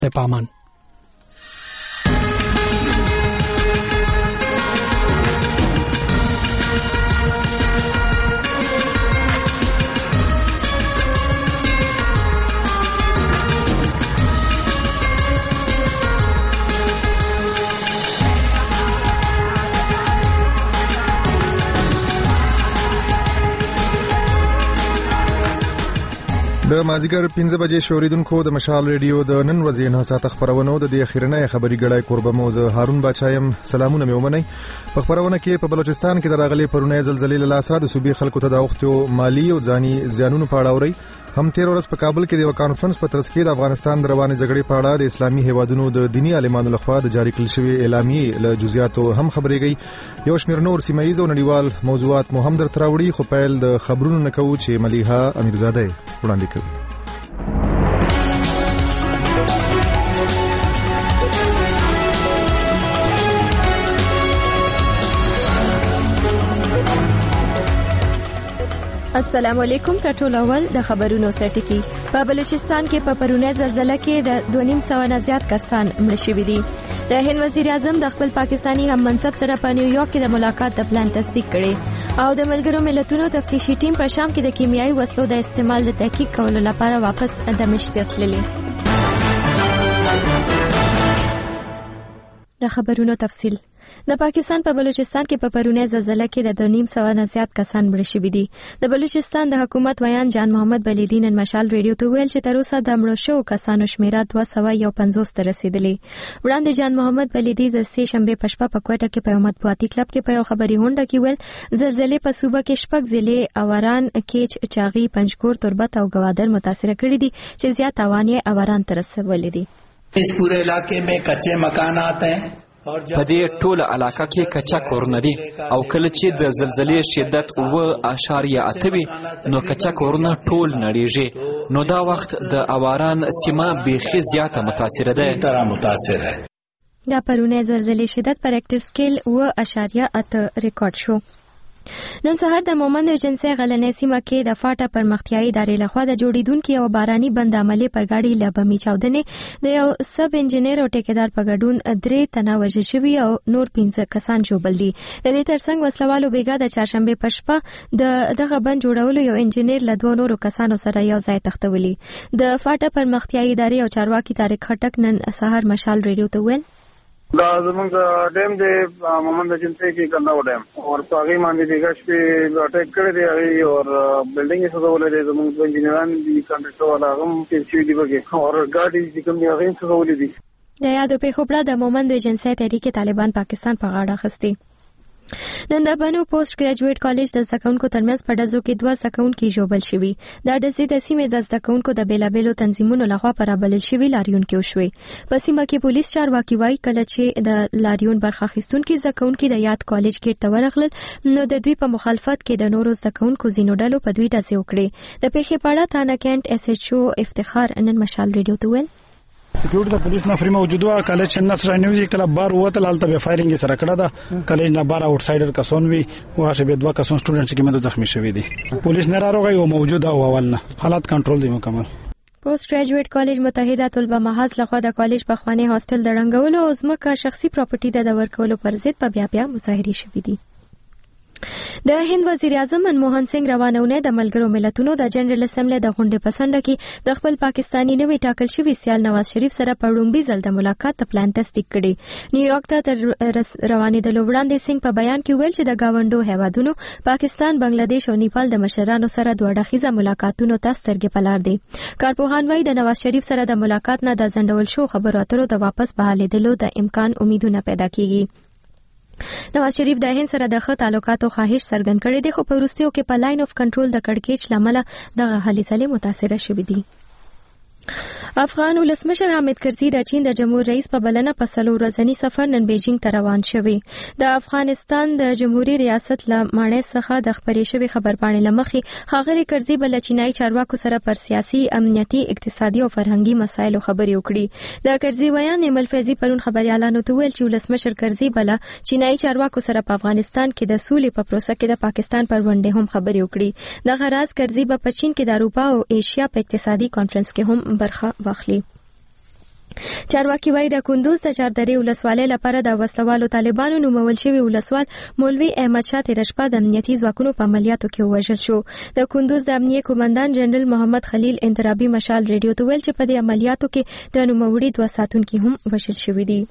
په امان. د مازیګر 15 بجې شوریدونکو د مشال ریډیو د نن ورځې نه ساعت خبرونه د دې اخیرنۍ خبري ګړای قربه موزه هارون بچایم. سلامونه مې ومنئ. په خبرونه کې په بلوچستان کې د راغلي پرونی زلزلې له لاسه د صوبې خلکو ته د اوختو مالی او ځاني زیانونو په اړه اوري. هم تیر ورځ په کابل کې د یو کانفرنس په ترڅ کې د افغانستان د روانې جګړې په اړه د اسلامي هیوادونو د دینی عالمانو لخوا د جاری کړل شوی اعلامیې له جزئیاتو هم خبرېږي. یو شمېر نور سیمه ییز او نړیوال موضوعات مو هم درته راوړي، خو پیل د خبرونو نه کوو چې ملیحه امیرزاده وړاندې کوي. السلام علیکم. ټول اول د خبرونو سرټکی. په بلوچستان کې په پرونی زلزلہ کې د 2.5 نه زیات کسان مړ شوي دي. د هند وزیر اعظم د خپل پاکستانی هم منصب سره په نیویارک کې د ملاقات د پلان تصدیق کړي او د ملګرو ملتونو تفتیشي ټیم په شام کې د کیمیاوي وسلو د استعمال د تحقیق کولو لپاره واپس دمشق ته تللی. د خبرونو تفصیل. د پاکستان په بلوچستان کې په پرونی زلزلہ کې د 2.5 نه زیات کسان مړ شوي دي. د بلوچستان د حکومت ویان جان محمد بلیدی نن مشال ریډیو ته ویل چې تر اوسه د مړو شوو کسانو شمیره 250 ته رسیدلی. وړاندې جان محمد بلیدی د سه شنبه په شپه په کوټه کې په یو مطبوعاتي کلب کې په یو خبري هونډه کې ویل زلزلې په صوبه کې شپږ ضلع اوران، کیچ، چاغي، پنجکور، تربت او گوادر متاثر کړي دي چې زیات تاوان یې اوران ته رسولې دي. اس پورے علاقے میں کچے مکانات ہیں. په دې ټوله علاقه کې کچا کورونه دي او کله چې د زلزلې شدت 9.8 وي نو کچا کورونه ټول نړیږي، نو دا وخت د اواران سیمه بیخي زیاته متاثره ده. دا پرونی زلزلې شدت پر ریکټر سکیل 9.8 ریکارډ شو. نن سهار د مومند ایجنسی غلنې سیمه کې د فاټا پرمختیايي ادارې لخوا د جوړیدونکو او باراني بند عملي پر گاډي لبمي چاودنې د یو سب انجنیر او ټیکدار په ګډون 3 تنه وژل شوي او نور 15 کسان ژوبل دي. د دې ترڅنګ وسلوالو بیګا د چهارشنبه په شپه دغه بند جوړولو یو انجنیر له 2 نورو کسانو سره یو ځای تختولي. د فاټا پرمختیايي ادارې او چارواکي طارق خټک نن سهار مشال ریډیو ته ویل دا زمونږ ډیم دی مومند ایجنسی کې ګنداو ډیم او په هغه باندې دیګش په اٹیک کړی دی او بلډینګ یې سوزولې دي. زمونږ انجینران دي کنټرکټر والا هم چې دی بګي او ګاډي چې کوم دی هغه سوزولې دي. د یادو په خبره د مومند ایجنسی تحریک طالبان پاکستان په غاړه اخیستی. نن د بنو پوسټ ګریجویټ کالج د زکونکو ترمنځ په ډزو کې 2 زکونکي ژوبل شوي. دا ډزې د سیمې د زکونکو د بیلابېلو تنظیمونو لخوا پرابلل شوي لاریون کې وشوي. په سیمه کې پولیس چارواکي وایي کله چې د لاریون برخه اخیستونکي زکونکي د یاد کالج کې ته ورغلل نو د دوی په مخالفت کې د نورو زکونکو زینو ډلو په دوی ډزې وکړې. د پیښې په اړه تانا کینټ اس ایچ او افتخار نن مشال ریډیو ته ویل سکیورټي د پولیس نفر موجود و. کالج نصر نیوزي کله بار وته لالته به فایرینګ سره کړه دا کالج نه بار اوټ سایډر کسون وی واشه به 2 کسون سټوډنټس کې مده زخمی شوی دي. پولیس نه راغی او موجود او اولنه حالات کنټرول دي مکمل. پوسټ ګریجویټ کالج متحده طلبه محاذ لخوا د کالج په خواني هاستل د رنګولو او ځمکه شخصي پراپرټي د ورکولو پر ضد په بیا مظاهره شوې دي. د هند وزیر اعظم منموهن سنگ روانونه د ملګرو ملتونو د جنرال اسمبلی د غونډې پسنده کې د خپل پاکستانی نوی ټاکل شوی سیال نواز شریف سره په لومړي ځل د ملاقات ته پلان تصدیق کړي. نیویارک ته روانې د وړاندې سنگ په بیان کې ویل چې د گاونډو هیوادونو پاکستان، بنگلاديش او نیپال د مشرانو سره دوه اړخیزه ملاقاتونو ته سترګې په لار دي. کارپوهان وايي د نواز شریف سره د ملاقات نه د ځنډول شو خبرو اترو د واپس بحالېدلو د امکان امیدونه پیدا کیږي. نواز شریف د هند سره د ښه تعلقاتو خواهش څرګند کړی دی، خو په وروستیو کې په لاین اف کنټرول د کړکېچ لامل دغه هلې ځلې متاثره شوې دي. افغان ولسمشر حامد کرزي د چین د جمهور رئیس په بلنه په 3 ورځنی سفر نن بیجینګ ته روان شوی. د افغانستان د جمهوریت ریاست له ماڼۍ څخه د خبرې شوی خبرپاڼې لمخې ښاغلي کرزي بل چینایي چارواکو سره پر سیاسي، امنیتي، اقتصادي او فرهنګي مسایلو خبرې وکړي. د کرزي ویان ایمل فیضي پرون خبريالانو ته ویل چې ولسمشر کرزي بل چینایي چارواکو سره په افغانستان کې د سولې په پروسه کې د پاکستان پر ونډه هم خبرې وکړي. د غراز کرزي په چین کې د اروپا او ایشیا په اقتصادي کانفرنس کې هم برخه واخلي. چارواکي وایي د کندوز د چاردرې ولسوالۍ لپاره د وسلوالو طالبانو نومول شوی ولسوال مولوي احمد شاه تېره شپه د امنیتي ځواکونو په عملیاتو کې ووژل شو. د کندوز د امنیه قومندان جنرال محمد خلیل انترابي مشال ریډیو ته ویل چې په دې عملیاتو کې د نوموړي 2 ساتونکي هم وژل شوي دي.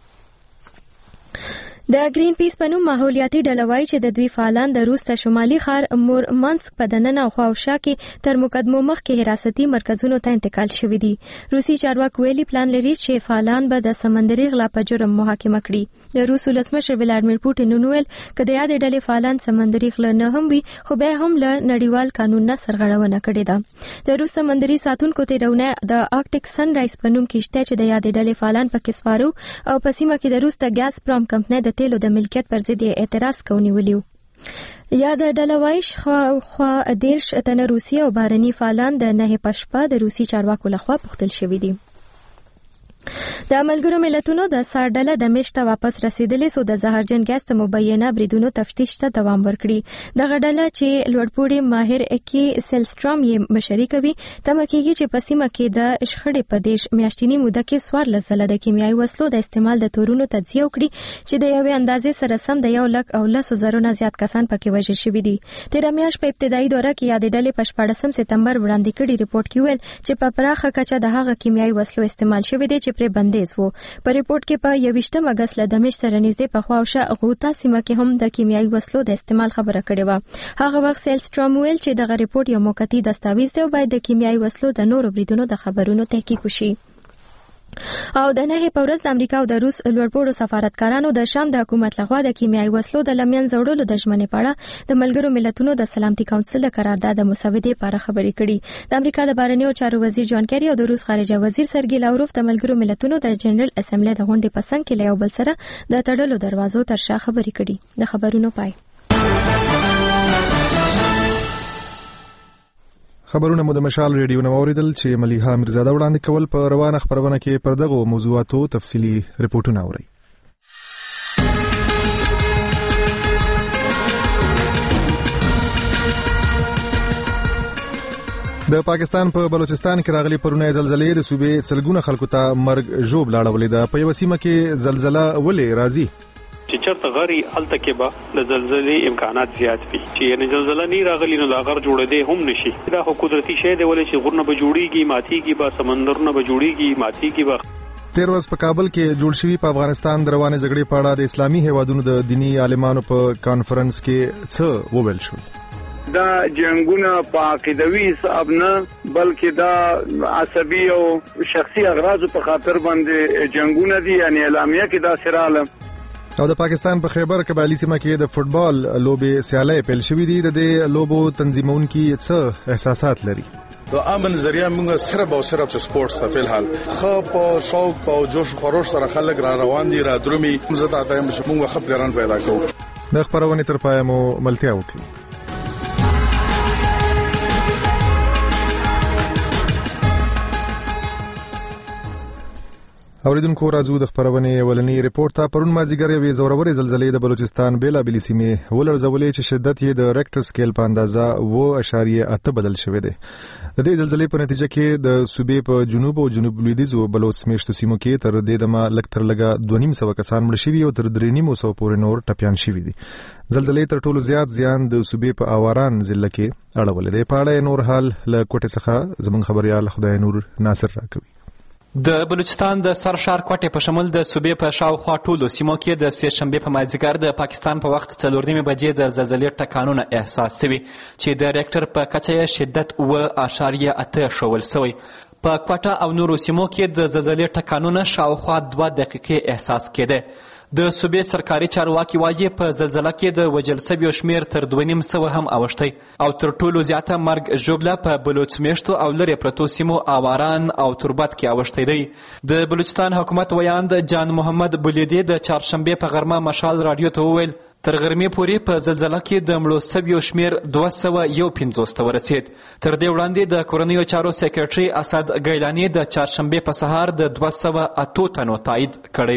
د گرین پیس په نوم ماحولیاتي ډله وایي چې د دوی فعالان د روس ته شمالي ښار مورمانسک په دننه او خواوشا کې تر مقدمو مخکې حراستي مرکزونو ته انتقال شوي دي. روسي چارواکو ویلي پلان لري چې فعالان به د سمندري غلا په جرم محاکمه کړي. د روس ولسمشر ولادیمیر پوټین وویل که د یادې ډلې فعالان سمندري غلا نه هم وي خو بیا هم له نړیوال قانون نه سرغړونه کړې ده. د روس سمندري ساتونکو تیرونه د آرکټیک سن رایز په نوم کشته چې د یادې ډلې فعالان پکې سپارو او په سیمه کې د روس د ګاز پروم کمپنۍ د تیلو د ملکیت پر ضد اعتراض کوونیولیو. یا د ډلوایش خوا 10 تنه روسي او بهرني فعالان د 9 پشپا د روسي چارواکو لخوا پوښتل شوي دي. د ملګرو ملتونو د سار ډله د میشته واپس رسیدلې سو د زهرجن ګاز ته مبینه بریدونو تفتیش ته دوام ورکړي. دغه ډله چې لوړپوړي ماهر اکی سیلستروم یې مشري کوي تمه کېږي چې په سیمه کې د شخړې په دیش میاشتنی موده کې 14 ځله د کیمیاوي وسلو د استعمال د تورونو تجزیه وکړي چې د یوې اندازې سره سم د 1,10,000 نه زیات کسان پکې وژل شوي دي. تیر میاشت په ابتدایي دوره کې یادې ډلې په 14 سپتمبر وړاندې کړي ریپورت کې ویل چې په پراخه کچه د هغه کیمیاوي وسلو استعمال شوی دی چې پر بندیز وو. په ریپورت کې په 28 اگست له دمشق سره نږدې په خواوشا غوتا سیمه کې هم د کیمیاوي وسلو د استعمال خبره کړې و. هغه وخت سیلستروم ویل چې دغه ریپورت یو موقتی دستاویز دی او باید د کیمیاوي وسلو د نورو بریدونو د خبرونو تحقیق وشي. او د 9 په ورځ د امریکا او د روس لوړپوړو سفارتکارانو د شام د حکومت لخوا د کیمیاوي وسلو د لمن زوړولو د ژمنې په اړه د ملګرو ملتونو د سلامتي کونسل د قرارداد مسودې په اړه خبرې کړي. د امریکا د بهرنیو چارو وزیر جان کیری او د روس خارجه وزیر سرګی لاوروف د ملګرو ملتونو د جنرال اسمبلی د غونډې په څنګ کې له یو بل سره د تړلو دروازو تر شا خبرې کړي. د خبرونو پای. خبرونه مو د مشال ریډیو نو اوریدل چې ملیحه میرزاده وړاندې کول. په روانه خبرونه کې پر دغه موضوعاتو تفصیلی ریپورتونه اورئ. د پاکستان په بلوچستان کې راغلي پرونه زلزلې د صوبې سلګونه خلکو ته مرګ ژوب لاړولې ده. په یو سیمه کې زلزلہ ولې راځي چې چرته غری الته کې به د زلزلې امکانات زیات وي چې یعنی زلزلہ نه راغلی نو د غر جوړېدې هم نشي. دا خو قدرتي شی دی ولې چې غرونه به جوړیږي ماتيږي به سمندرونه به جوړیږي ماتيږي به. تیر ورځ په کابل کې جوړ شوی په افغانستان د روانې جګړې په اړه د اسلامي هیوادونو د دینی عالمانو په کانفرنس کې څه وویل شو. دا جنگونه په عقیدوي حساب نه بلکې دا عصبي او شخصي اغراض په خاطر باندې جنگونه دي. یعنی اعلامیه کې دا سراله او د پاکستان په خیبر قبایلی سیمه کې د فوتبال لوبې سیالۍ پیل شوې دي. د دې لوبو تنظیمونکي څه احساسات لري؟ د امن ذریعہ موږ صرف او صرف سپورتس ته فلحال خو په شوق او جوش خروش سره خلک را روان دي را درومي مزه ته موږ خپګران پیدا کوو. د خبرونې تر پای مو ملتیا وکړي. اوریدونکو راځو د خبرونې ولنی ریپورت ته. پرون مازیګر یوې زورورې زلزلې د بلوچستان بیلابېلې سیمې ولړزولې چې شدت یې د ریکټر سکیل په اندازه 2.8 بدل شوی دی. د دې زلزلې په نتیجه کې د صوبې په جنوب او جنوب لویدیځو بلوچ میشتو سیمو کې تر دې دمه لږ تر لږه 2.5 کسان مړ شوي او تر 3.5 پورې نور ټپیان شوي دي. زلزلې تر ټولو زیات زیان د صوبې په اواران ضلع کې اړولې دی. په اړه نور حال له کوټې څخه زموږ خبريال خدای نور ناصر راکوي. د بلوچستان د سرشار کوټې په شمول د صوبې په شاوخوا ټولو سیمو کې د سې شنبې په مازدیګر د پاکستان په وخت 4:30 بجې د زلزلې ټکانونه احساس شوي چې د ریکټر په کچه یې شدت 7.8 ښوول شوی. په کوټه او نورو سیمو کې د زلزلې ټکانونه شاوخوا 2 دقیقې احساس کېده. د صوبې سرکاري چارواکي وایي په زلزله کې د وژل شویو شمیر تر 2.5 هم اوښتی او تر ټولو زیاته مرګ ژوبله په بلوچ میشتو او لرې پرتو سیمو اواران او تربت کې اوښتی دی. د بلوچستان حکومت ویاند جان محمد بولیدی د چهارشنبې په غرمه مشال رادیو ته وویل تر غرمې پورې په زلزله کې د مړو شویو شمیر 251 ته ورسید. تر دې وړاندې د کورنیو چارو سیکرټري اسد ګیلاني د چهارشنبې په سهار د 208 تنو تایید کړی و.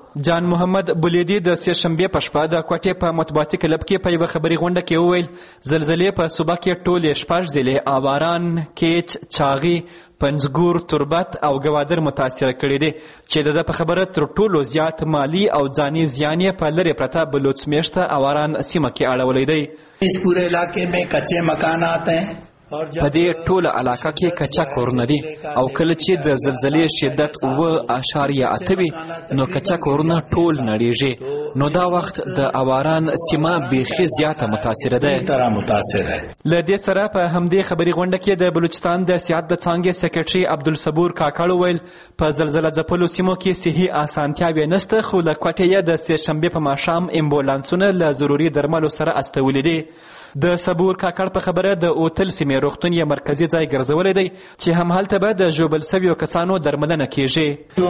جان محمد بولیدي د سهشنبې په شپه د کوټې په مطبوعاتي کلب کې په یوه خبري غونډه کې وویل زلزلې په صوبه کې ټولې 6 ضلعې آباران، کیچ، چاغي، پنځګور، تربت او ګوادر متاثره کړي دي چې د په خبره تر ټولو زیات مالی او ځاني زیان یې په لرې پرته بلوڅ میشته آواران سیمه کې اړولی دی. اس پورے علاقے میں کچے مکانات ہیں. په دې ټوله علاقه کې کچا کورونه دي او کله چې د زلزلې شدت 9.8 وي نو کچا کورونه ټول نړیږي نو دا وخت د آواران سیمه بیخي زیاته متاثره ده. له دې سره په همدې خبري غونډه کې د بلوچستان د سیاحت د څانګې سکرټري عبدالصبور کاکړ وویل په زلزله ځپلو سیمو کې صحي اسانتیاوې نشته خو له کوټې یې د سهشنبې په ماښام امبولانسونه له ضروري درملو سره استولي دي. د صبور کاکړ په خبره د اوتل سیمې روغتون یې مرکزي ځای ګرځولی دی چې همهلته به د ژوبل سویو کسانو درملنه کیږي.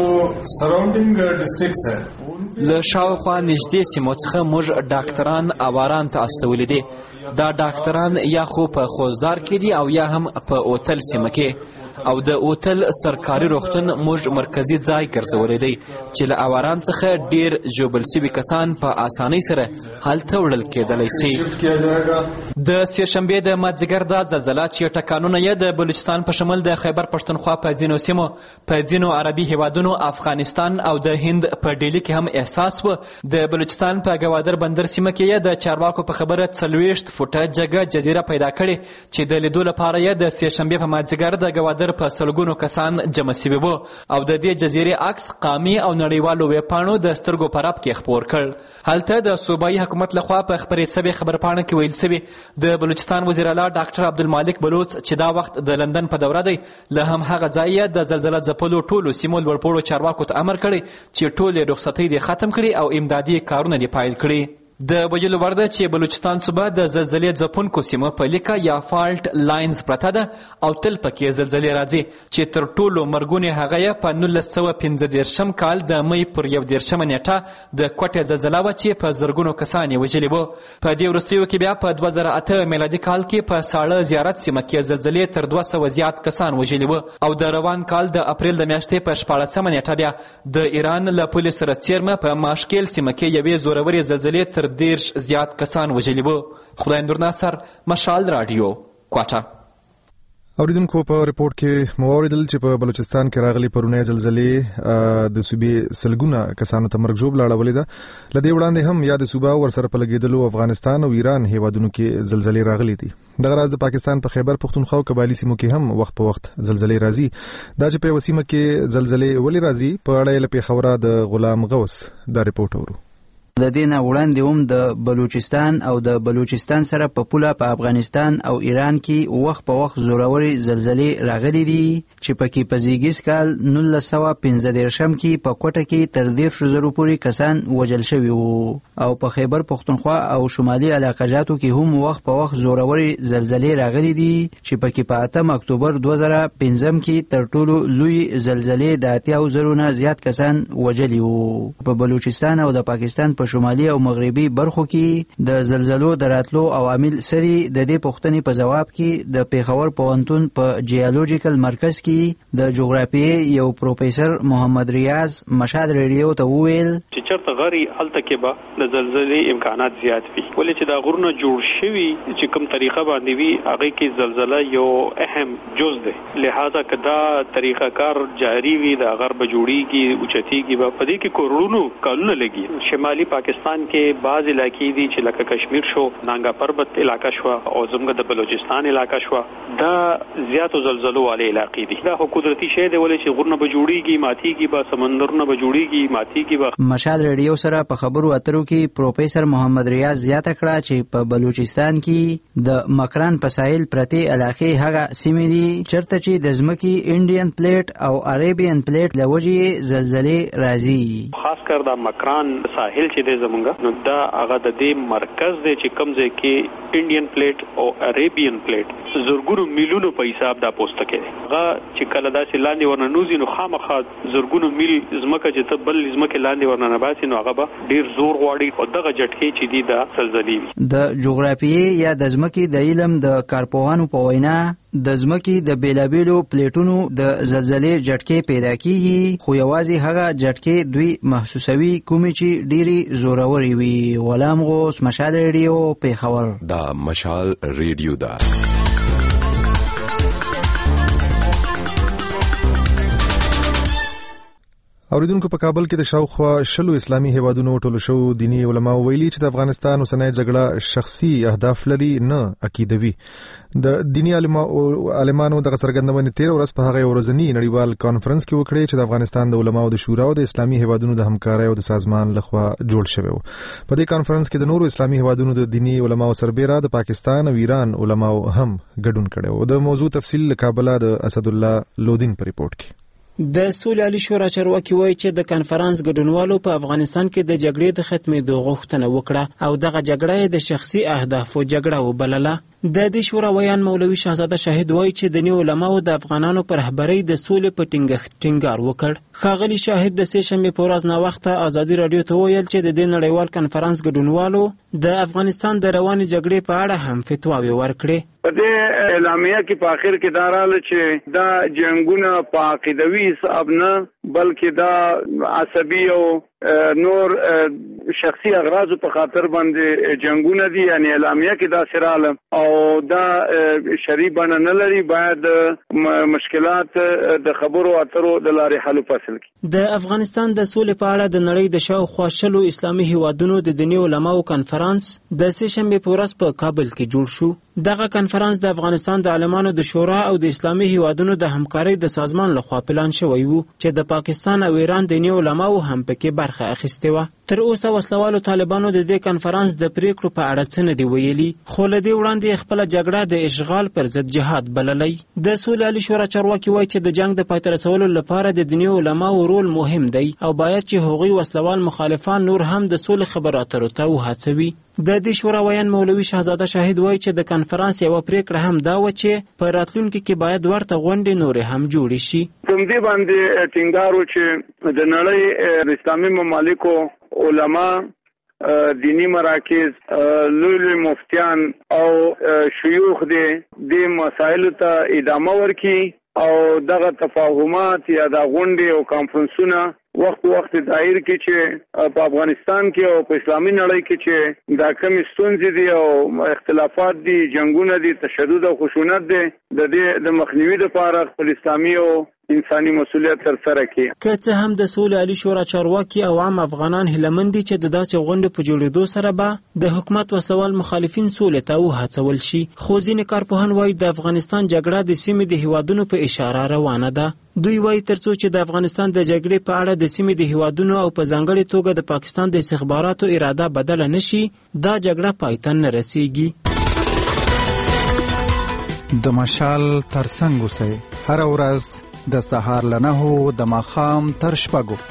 له شاوخوا نږدې سیمو څخه موږ ډاکټران آواران ته استولي دي. دا ډاکټران یا خو په خوزدار کې دي او یا هم په اوتل سیمه کې او د اوتل سرکاري روغتون موږ مرکزي ځای ګرځولی دی چې له آواران څخه ډیر ژوبل سوي کسان په اسانۍ سره هلته وړل کېدلی سي. د سهشنبې د مازدیګر دا زلزله چې ټکانونه یې د بلوچستان په شمول د خیبر پښتونخوا په ځینو سیمو په ځینو عربي هیوادونو افغانستان او د هند په ډیلي کې هم احساس و. د بلوچستان په ګوادر بندر سیمه کې یې د چارواکو په خبره 40 فوټه جګه جزیره پیدا کړې چې د لیدو لپاره یې د سهشنبې په مازدیګر د ګوادر په سلګونو کسان جمع سوي وو او د دې جزیرې عکس قامي او نړیوالو ویبپاڼو د سترګو په رپ کې خپور کړ. هلته د صوبایي حکومت لخوا په خپرې سوې خبرپاڼه کې ویل سوي د بلوچستان وزیر اعلی ډاکټر عبدالمالک بلوچ چې دا وخت د لندن په دوره دی له همهغه ځایه د زلزله ځپلو ټولو سیمو لوړپوړو چارواکو ته امر کړی چې ټولې رخصتۍ دې ختم کړي او امدادي کارونه دې پیل کړي. د ویلو وړ ده چې بلوچستان صوبه د زلزلې ځپونکو سیمو په لیکه یا فالټ لاینز پرته ده او تل پکې زلزلې راځي چې تر ټولو مرګونې هغه یې په 1915 کال د می پر 11 نیټه د کوټې زلزله وه چې په زرګونو کسان یې وژلي وو. په دې وروستیو کې بیا په 2008 میلادي کال کې په ساړه زیارت سیمه کې زلزلې تر 200 زیات کسان وژلي وو او د روان کال د اپریل د میاشتې په 14 نیټه بیا د ایران له پولې سره څیرمه په ماشکیل سیمه کې یوې زورورې زلزلې تر 10 زیات کسان وژلي وو. خدای نور ناصر، مشال رادیو، کوټه. اوریدونکو په ریپورت کې مو اوریدل چې په بلوچستان کې راغلي پرونی زلزلې د صوبې سلګونه کسانو ته مرګ ژوبله اړولې ده. له دې وړاندې هم یا د صوبه ورسره په لګېدلو افغانستان او ایران هیوادونو کې زلزلې راغلي دي. دغه راز د پاکستان په خیبر پښتونخوا او قبایلي سیمو کې هم وخت په وخت زلزلې راځي. دا چې په یوه سیمه کې زلزلې ولې راځي په اړه یې له پېښوره د غلام غوث دا ریپورت اورو. د دې نه وړاندې هم د بلوچستان او د بلوچستان سره په پوله په افغانستان او ایران کې وخت په وخت زورورې زلزلې راغلي دي چې پکې په زیږیز کال 1915 کې په کوټه کې تر 10,000 پورې کسان وژل شوي وو او په خیبر پښتونخوا او شمالي علاقه جاتو کې هم وخت په وخت زورورې زلزلې راغلي دي چې پکې په 8 اکتوبر 2015 کې تر ټولو لوی زلزلې د 80,000 نه زیات کسان وژلي وو. په بلوچستان او د پاکستان په شمالي او مغربي برخو کې د زلزلو د راتلو عوامل سری د دې پوښتنې په جواب کې د پیښور پوهنتون په جیولوژیکل مرکز کې د جغرافیې یو پروفیسور محمد ریاض مشهد ریډیو ته وویل چې چرته غری الته کې به د زلزلې امکانات زیات وي ولې چې دا غرونه جوړ شوي چې کوم طریقه باندې وي هغه کې زلزله یو اهم جز ده. لہذا کدا طریقه کار جاری وي د غرب جوړیږي اوچتیږي په دې کې کورونو کلونه لګي. شمالي پاکستان کې بعض علاقې دي چې لکه کشمیر شو، نانګا پربت علاقه شو او زموږ د بلوچستان علاقه شو، دا زیاتو زلزلو والے علاقې دي. دا قدرتي شی دی ولې چې غرونه به جوړیږي ماتیږي به سمندرونه به جوړیږي ماتیږي به. مشال ریډیو سره په خبرو اترو کې پروفیسور محمد ریاض زیاته کړه چې په بلوچستان کې د مکران په ساحل پرتې علاقې هغه سیمې دي چرته چې د ځمکې انډین پلیټ او عربین پلیټ له وجې زلزلې راځي. خاص کر د مکران ساحل چې دی زمونږ نو دا هغه د دې مرکز دی چې کوم ځای کې انډین پلیټ او عربین پلیټ زرګونو میلونو په حساب دا پوسټ کوي. هغه چې کله داسې لاندې ورننوزي نو خامخا زرګونو میل ځمکه چې ته بل ځمکه لاندې ورننباسي نو هغه به ډیر زور غواړي او دغه جټکې چې دي دا زلزلې وي. د جغرافیې یا د ځمکې د علم د کارپوهانو په وینا د ځمکې د بیلابیلو پلیټونو د زلزلې جټکې پیدا کیږي، خو یوازې هغه جټکې دوی محسوسوي کومې چې ډېرې زورورې وي. غلام غوث، مشال ریډیو، پیښور. دا مشال ریډیو ده. اوریدونکو، په کابل کې د شاوخوا 20 اسلامي هیوادونو ټولو شو دینی علما ویلي چې د افغانستان اوسنۍ جګړه شخصي اهداف لري نه عقیدوي. د دینی عالمانو د څرګندونې 13 ورځ په هغه ورځنی نړیوال کانفرنس کې وکړي چې د افغانستان د علماو د شورا او د اسلامي هیوادونو د همکارۍ او د سازمان لخوا جوړ شوی و. په دې کانفرنس کې د نورو اسلامي هیوادونو د دینی علماو سربېره د پاکستان او ایران علماو هم ګډون کړي و. د موضوع تفصیل له کابل د اسد الله لودین په ریپورت کې. د سولې عالی شورا چارواکي وایي چې د کانفرنس ګډونوالو په افغانستان کې د جګړې د ختمېدو غوښتنه وکړه او دغه جګړه د شخصي اهدافو جګړه وبلله. د دې شورا ویان مولوي شهزاده شاهد وایي چې د نیو علماو د افغانانو پر رهبرۍ د سولې په ټینګار وکړ. ښاغلي شاهد د سې شنبې په ورځ ناوخته ازادي راډیو ته ویل چې د دې نړیوال کانفرنس ګډونوالو د افغانستان د روانې جګړې په اړه هم فتواوې ورکړې. په دې اعلامیه کې په اخر کې داراله چې دا جنگونه په عقیدوي حساب نه بلکې دا عصبي او نور شخصي اغراض په خاطر باندې جنگونه دي. یعنی اعلامیه کې دا سراله او دا شری بڼه نه لري. باید مشکلات د خبرو اترو د لارې حل فصل کی. د افغانستان د سولې په اړه د نړۍ د شاوخوا 20 اسلامي هیوادونو د دیني علماو کانفرنس د سې شنبې په ورځ په کابل کې جوړ شو. دغه کانفرنس د افغانستان د عالمانو د شورا او د اسلامي هیوادونو د همکارۍ د سازمان لخوا پلان شوی وو چې د پاکستان او ایران دیني علماو هم پکې برخه اخیستې وه. تر اوسه وسلوالو طالبانو د دې کانفرنس د پریکړو په اړه څه نه دی ویلي، خو له دې وړاندې خپله جګړه د اشغال پر ضد جهاد بللی. د سولې عالی شورا چارواکي وایي چې د جنګ د پای ته رسولو لپاره د دیني علماو رول مهم دی او باید چې هغوی وسلوال مخالفان نور هم د سولې خبرو اترو ته وهڅوي. د دې شورا ویان مولوي شهزاده شاهد وایي چې د کانفرنس یوه پریکړه هم دا و چې په راتلونکي کې باید ورته غونډې نورې هم جوړې شي. کوم دې باندې ټینګار و چې د نړۍ د اسلامي ممالکو علما، دینی مراکز، لوی مفتیان او شیوخ دې مسایلو ته ادامه ورکړي او دغه تفاهمات یا د غونډې او کانفرنسونه وخت دایر کې چې په افغانستان کې او په اسلامي نړۍ کې چې دا کمی ستونزې دي او اختلافات دي، جنگونه دي، تشدد او خشونت دي، د دې د مخنیوي لپاره خپل اسلامي او انساني مسؤلیت تر سره کړي. که څه هم د سولې عالی شورا چارواکي او عام افغانان هیلهمند دي چې د داسې غونډې په جوړېدو سره به د حکومت وسوال مخالفین سولې ته وهڅول شي، خو ځینې کارپوهان وایي د افغانستان جګړه د سیمې د هیوادونو په اشاره روانه ده. دوی وایي ترڅو چې د افغانستان د جګړې په اړه د سیمې د هیوادونو او په ځانګړې توګه د پاکستان د استخباراتو اراده بدله نشي، دا جګړه پای ته نه رسیږي. د مشال ترڅنګ اوسئ هره ورځ د سهار له 9 د ماښام تر 6.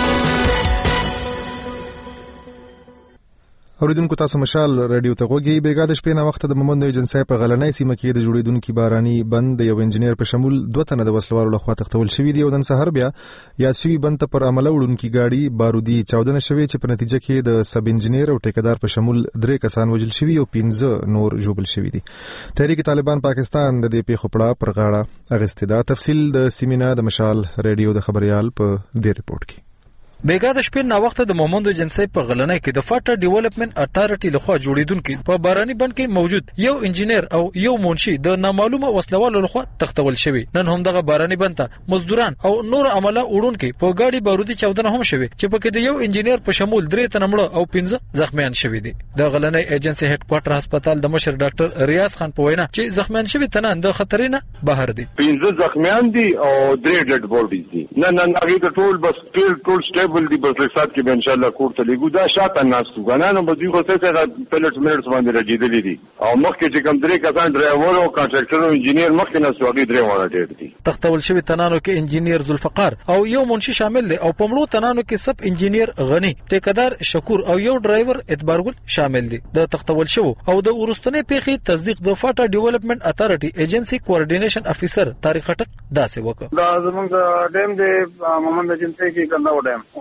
اوریدونکو، تاسو مشال رادیو ته غوږی. بیګا د شپې نه وخت د مومند ایجنسی په غلنۍ سیمه کې د جوړیدونکو باراني بند د یو انجنیر په شمول 2 تنه د وسلوالو لخوا تختول شوی دی او نن سحر بیا یاد شوی بند ته پر عمله وړونکي گاډي بارودي چاودنه شوی چې په نتیجه کې د سب انجنیر او ټیکدار په شمول 3 کسان وژل شوی او 15 نور ژوبل شوی دي. تحریک طالبان پاکستان د دې پیښو په اړه پر غاړه اغستې ده. تفصیل د سیمینار د مشال رادیو د خبريال په دې ریپورت کې. بیګا د شپې نا وخت د مومند ایجنسی په غلنۍ کې د فاټر ډیولپمنٹ اتارټي لخوا جوړیدونکو په باراني بند کې موجود یو انجنیر او یو منشي د نامعلومه وسلوالو لخوا تختول شوی. نن هم دغه باراني بند ته مزدوران او نور عمله وړونکو په گاډي بارودي چاودنه هم شوی چې پکې د یو انجنیر په شمول 3 تنه مړه او 15 زخمیان شوی دي. د غلنۍ ایجنسی هډ کوارټر هسپتال د مشر ډاکټر ریاض خان په وینا چې زخمیان شوی تنان د خطر نه بهر دي. 15 زخمیان دي او 3 ډډ بوډیز دي. نن هغه ټول بس ټول سټیبل دي. بس کې به ان شاء الله کوړه لګو دا شاته ناستو غنانو به دوی خو څه پلټ منټس باندې راځيدلې دي او مخکې چې کوم درې کسان ډرایور او کانټراکټر او انجنیر مخکې ناستو هغه درې وانه ډېر دي. تختول شوی تنانو کې انجنیر ذوالفقار او یو منشي شامل دي او په مړو تنانو کې سب انجنیر غنی، ټیکدار شکور او یو ډرایور اعتبارګل شامل دي. د تختول شو او د ورستنې پیښې تصدیق د فاټا ډیولپمنٹ اتارټي ایجنسی کوارډینیشن افیسر طارق خټک داسې وکړ. دا زمونږ ډیم د مومند ایجنسی کې کنده وډم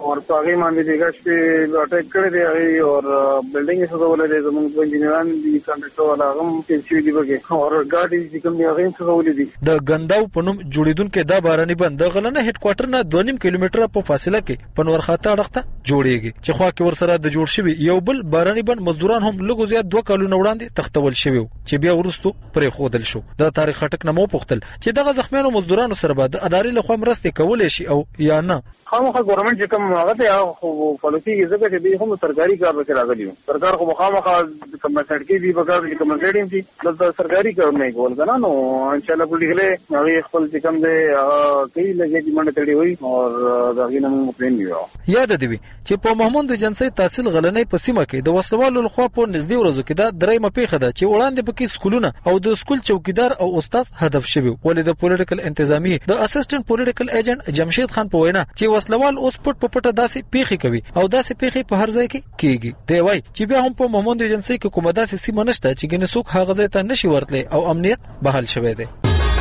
और पागे मानदी दिगा पे अटैक करे दे आई और बिल्डिंग से बोले दे जमन इंजीनियरन दी कॉन्ट्रैक्टर वाला हम केसी दी बगे और गाड़ी दी कम दी अगेन से बोले दी د غنداو پنوم جوړیدونکو دا باراني بند د غلنه هډ کوارټر نه 2.5 کیلومتره په فاصله کې پنور خاطه اړخته جوړیږي چې خوا کې ورسره د جوړ شوی یو بل باراني بند مزدوران هم لږ زیات 2 کالونه وړاندې تختول شوی چې بیا ورستو پرې خودل شو د تاریخ خټک نمو پختل چې دغه زخمیانو مزدورانو سره به د ادارې له خوا مرسته کولای شي او یا نه خامخا ګورنمنت چې کوم هغه ته خو پالیسي کې ځکه چې دوی هم سرکاري کار وکړي راغلي سرکار خو خامخا کمپنسیټ کې دی بګار چې کمپنسیټ دي د سرکاري کار نه کول کنه نو ان شاء الله پولیسله هغه خپل چې کوم دی کوي لږه چې منډه تړي وي او دا غینه موږ پلان نیو یاد دی چې په محمود جنسي تحصیل غلنۍ په سیمه کې د وسلوالو لخوا په نږدې ورځو کې دا درېمه پیښه ده چې وړاندې پکې سکولونه او د سکول چوکیدار او استاد هدف شوی ولې د پولیټیکل انتظامی د اسسټنټ پولیټیکل ایجنټ جمشید خان په وینا چې وسلوال اوس پټ پټه داسې پیښې کوي او داسې پیښې په هر ځای کې کیږي دی وای چې بیا هم په محمود جنسي کې کومه داسې سیمه نشته چې ګنې څوک هغه ځای ته نشي ورتلی او امنیت بحال شوی دی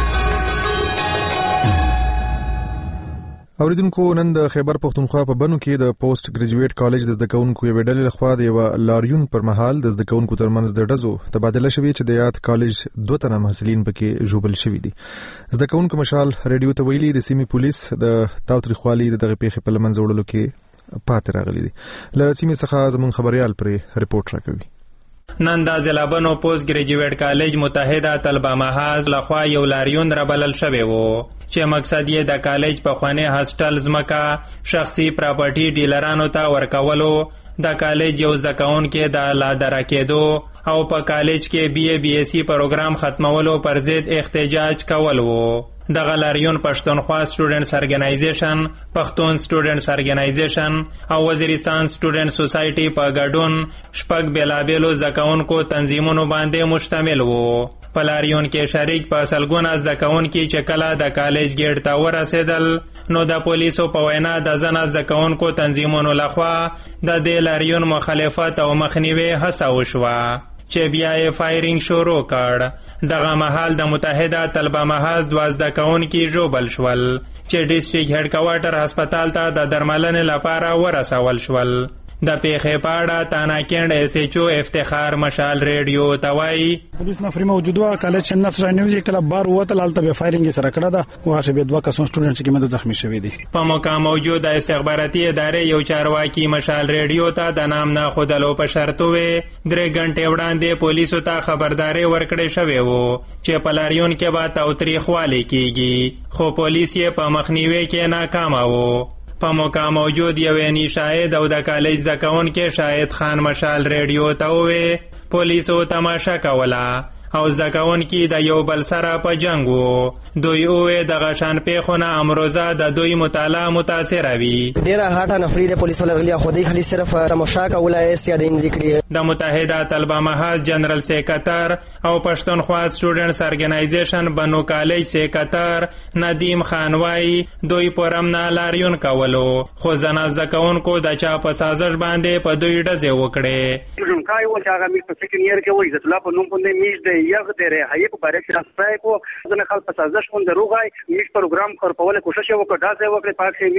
اوریدونکو نن د خیبر پختونخوا په بنو کې د پوسټ ګریجویټ کالج د زدهکونکو یو ډلې لخوا د یو لاریون پر مهال د زدهکونکو ترمنځ د ډزو تبادله شوې چې د یاد کالج 2 تنه محصلین پکې ژوبل شوي دي زدهکونکو مشال ریډیو ته ویلي د سیمې پولیس د تاوتریخوالي دغه پیښې په لمنځه وړلو کې پاتې راغلي دي له سیمې څخه زموږ خبريال پرې رپورټ راکوي نن د ضلعبنو پوسټ ګریجویټ کالج متحده طلبه محاذ لخوا یو لاریون رابلل شوی وو چې مقصد یې د کالج په خوانی هاستل زمکا شخصي پراپرټي ډیلرانو ته ورکولو د کالج یو زکاون کې د لادره کېدو او په کالج کې بی ایس سی پروګرام ختمولو پر ضد احتجاج کول وو د غلاریون پښتونخوا سټوډنټس ارګنایزیشن پښتون سټوډنټس ارګنایزیشن او وزیرستان سټوډنټ سوسایټي په ګډون شپږ بیلابیلو زکاونکو تنظیمونو باندې مشتمل وو په لاریون کې شریک په سلګونه زکاونکي چې کله د کالج ګیټ ته ورسېدل نو د پولیسو په وینا د ځنه زکاونکو تنظیمونو لخوا د دې لاریون مخالفت او مخنیوي هڅه وشوه چې بیا یې فایرینګ شروع کړ دغه مهال د متحده طلبه محاذ 12 کونکي ژوبل شول چې ډیسټریکټ هډ کوارټر هسپتال ته د درملنې لپاره ورسول شول د پیښې په اړه تاناکند ایس ایچ او افتخار مشال ریډیو توای پولیس نفری موجوده کالج نصر نیوزی کله بار وته لالته به فایرینګ سره کړه دا واشه به 2 کسان سټوډنټ کې مده زخمی شوی دي په موقع موجود استخباراتي ادارې یو چارواکي مشال ریډیو ته د نام نه خودلو په شرط وې 3 غنټې وړاندې پولیسو ته خبرداري ورکړې شوې وو چې په لاریون کې به تاوتریخوالي کیږي خو پولیس یې په مخنیوي کې ناکام وو په موقع موجود یوې شاهد او د کالج زکاونکي شاهد خان مشال ریډیو ته وې پولیسو تماشا کوله او زکاونکي د یو بل سره په جنگ وو دوی وې د غشان پیښونه امروزه د دوی مطالعه متاثر وي ډیره هاټه نفری د پولیسو لرلي خو دوی خالي صرف تماشا کوله استیاد اندیکړي د متحده طلبه محاذ جنرال سیکریټر او پښتونخوا سټوډنټس ارګنایزیشن بنو کالج سیکریټر ندیم خانوای دوی پرم نه لاریون کولو خو زنا زکاونکو د چا په سازش باندې په دوی ډزې وکړي جونکای و چې هغه می په سکند ایئر کې وایي د طلبه نوم باندې میش دی یغ دره هي په باره کې راځي کو ځنه خلک په سازش باندې روغای میش پروګرام خرپوله کوشش وکړه دا ځای وکړي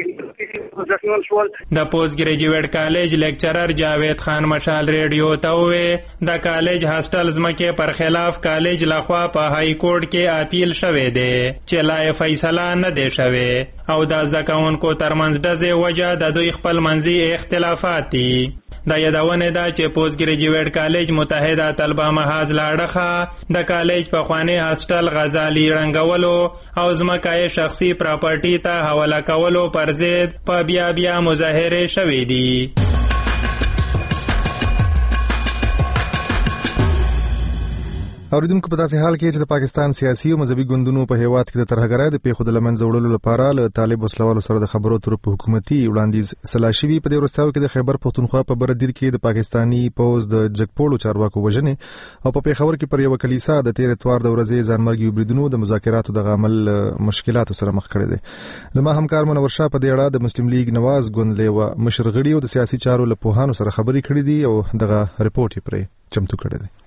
پاک د پوسټ ګریجویټ کالج لیکچرر جاوید خان مشال ریډیو ته وې د کالج هاستل زمکه پر خلاف کالج لخوا په های کورټ کې اپیل شوه دی چې لا فیصله نه دی شوه او د زکاونکو ترمنځ دزه وجه د دوی خپل منځي اختلافات دي د یادونه ده چې پوسټ ګریجویټ کالج متحده طلبه محاذ لاړخه د کالج په خوانی هاستل غزالی رنگولو او زمکای شخصي پراپرټي ته حواله کولو پر ضد په بیا مظاهره شوې دي اوریدونکو په داسې حال کې چې د پاکستان سیاسي او مذهبي ګوندونو په هیواد کې د ترهګرۍ د پیښو د لمنځه وړلو لپاره له طالب وسلوالو سره د خبرو اترو په حکومتي وړاندیز سلا شوي په دې ورستاو کې د خیبر پختونخوا په بردیر کې د پاکستانی پوز د جګپوړو چارواکو وژنې او په پیښور کې پر یو کلیسا د 13 اتوار د ورځې ځانمرګي بریدونو د مذاکراتو د عمل مشکلاتو سره مخ کړي دي زما همکار منور شاه په دې اړه د مسلم لیگ نواز ګوند له مشرغړي او د سیاسي چارو له پوهانو سره خبرې کړې دي او دغه ریپورت یې پرې چمتو کړی دی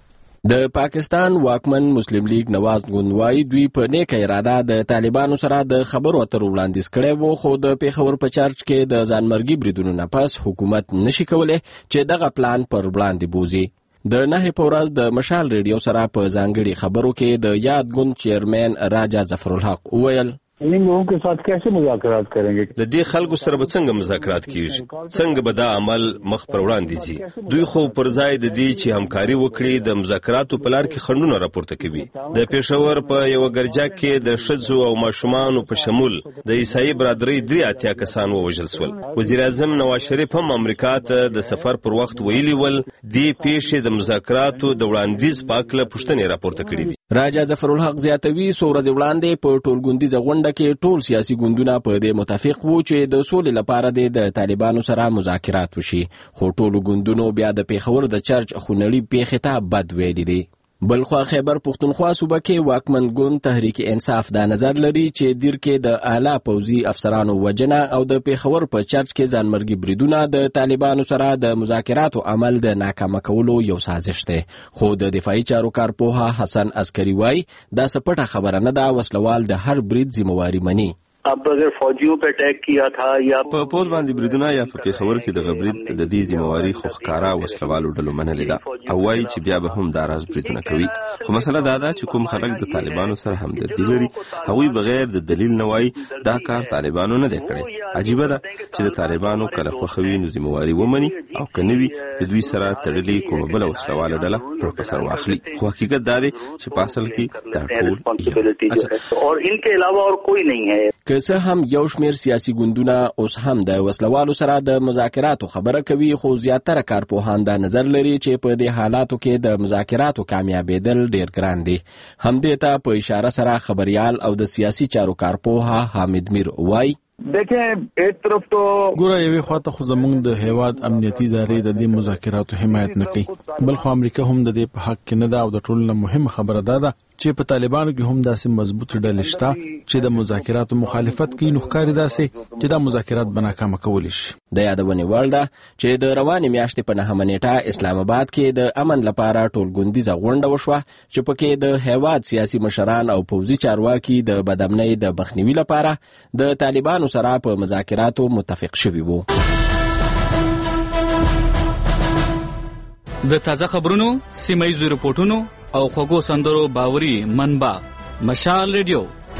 د پاکستان واکمن مسلم لیگ نواز ګوند وایي دوی په نیکه اراده د طالبانو سره د خبرو اترو وړاندیز کړی وو، خو د پیښور په چارج کې د ځانمرګي بریدونو نه پس حکومت نشي کولی چې دغه پلان پر وړاندې بوزي. د 9 په ورځ د مشال ریډیو سره په ځانګړي خبرو کې د یاد ګوند چیرمن راجا ظفرالحق وویل इन लोगों के साथ कैसे मुज़ाकरात करेंगे؟ د دې خلکو سره به څنګه مذاکرات کیږي؟ څنګه به دا عمل مخ پر وړاندې ځي؟ دوی خو پر ځای د دې چې همکاري وکړي د مذاکراتو په لار کې خنډونه راپورته کوي. د پېښور په یو ګرجا کې د ښځو او ماشومانو په شمول د عیسائی برادرۍ 83 کسان ووژل شول. وزیر اعظم نواز شریف هم امریکا ته د سفر پر وخت ویلي ول دې پیښې د مذاکراتو د وړاندیز په اړه پوښتنې راپورته کړې دي. راجا ظفرالحق زیاتوي څو ورځې وړاندې په ټولګوندیزه غونډه کې ټول سیاسي ګوندونه په دې متفق وو چې د سولې لپاره د طالبانو سره مذاکرات وشي، خو ټولو ګوندونو بیا د پیښور د چرچ خونړۍ پیښې ته بد ویلي دي. بلخوا خیبر پختونخوا صوبه کې واکمن ګوند تحریک انصاف دا نظر لري چې دیر کې د اعلی پوځي افسرانو وجنه او د پیښور په چرچ کې ځانمرګي بریدونه د طالبانو سره د مذاکراتو عمل د ناکامه کولو یو سازش دی. خو د دفاعي چارو کارپوه حسن عسکری وایي دا سپټه خبره نه ده، وسلوال د هر برید ذمہواری مني. अब अगर फौजियों पे अटैक किया था या په پوز باندې بریدونه یا په پیښور کې د غبرید د دې ذمہواری خو ښکارا وسلوالو ډلو منلې ده او وایي چې بیا به هم دا راز بریدونه کوي. خو مسله دا ده چې کوم خلک د طالبانو سره همدردي لري هغوی بغیر د دلیل نه وایي دا کار طالبانو نه دی کړی. عجیبه ده چې د طالبانو کله خوښوي نو ذمہواری ومني او که نه وي د دوی سره تړلې کومه بله وسلواله ډله پر سر واخلي. خو حقیقت دا دی چې په اصل کې دا ټول और इनके अलावा और कोई नहीं है. که څه هم یو شمیر سیاسي ګوندونه اوس هم د وسلوالو سره د مذاکراتو خبره کوي، خو زیاتره کارپوهان دا نظر لري چې په دې حالاتو کې د مذاکراتو کامیابېدل ډیر ګران دي. همدې ته په اشاره سره خبريال او د سیاسي چارو کارپوه حامد میر وایي دیکھیں ایک طرف تو ګوره یوې خواته خو زمونږ د هیواد امنیتي ادارې د دې مذاکراتو حمایت نه کوي، بل خو امریکا هم د دې په حق کې نه ده او د ټولو نه مهمه خبره دا ده چې په طالبانو کې هم داسې مضبوط ډلې شته چې د مذاکراتو مخالفت کوي، نو ښکاري داسې چې دا مذاکرات به ناکامه کولی شي. د یادونې وړ ده چې د روانې میاشتې په 9 نیټه اسلام آباد کې د امن لپاره ټولګوندیزه غونډه وشوه چې پکې د هیواد سیاسي مشران او پوځي چارواکي د بدامنۍ د مخنیوي لپاره د طالبانو سره په مذاکراتو متفق شوي وو. د تازه خبرونو، سیمه‌ییزو رپورټونو او خوږو سندرو باوري منبع مشال ریډیو.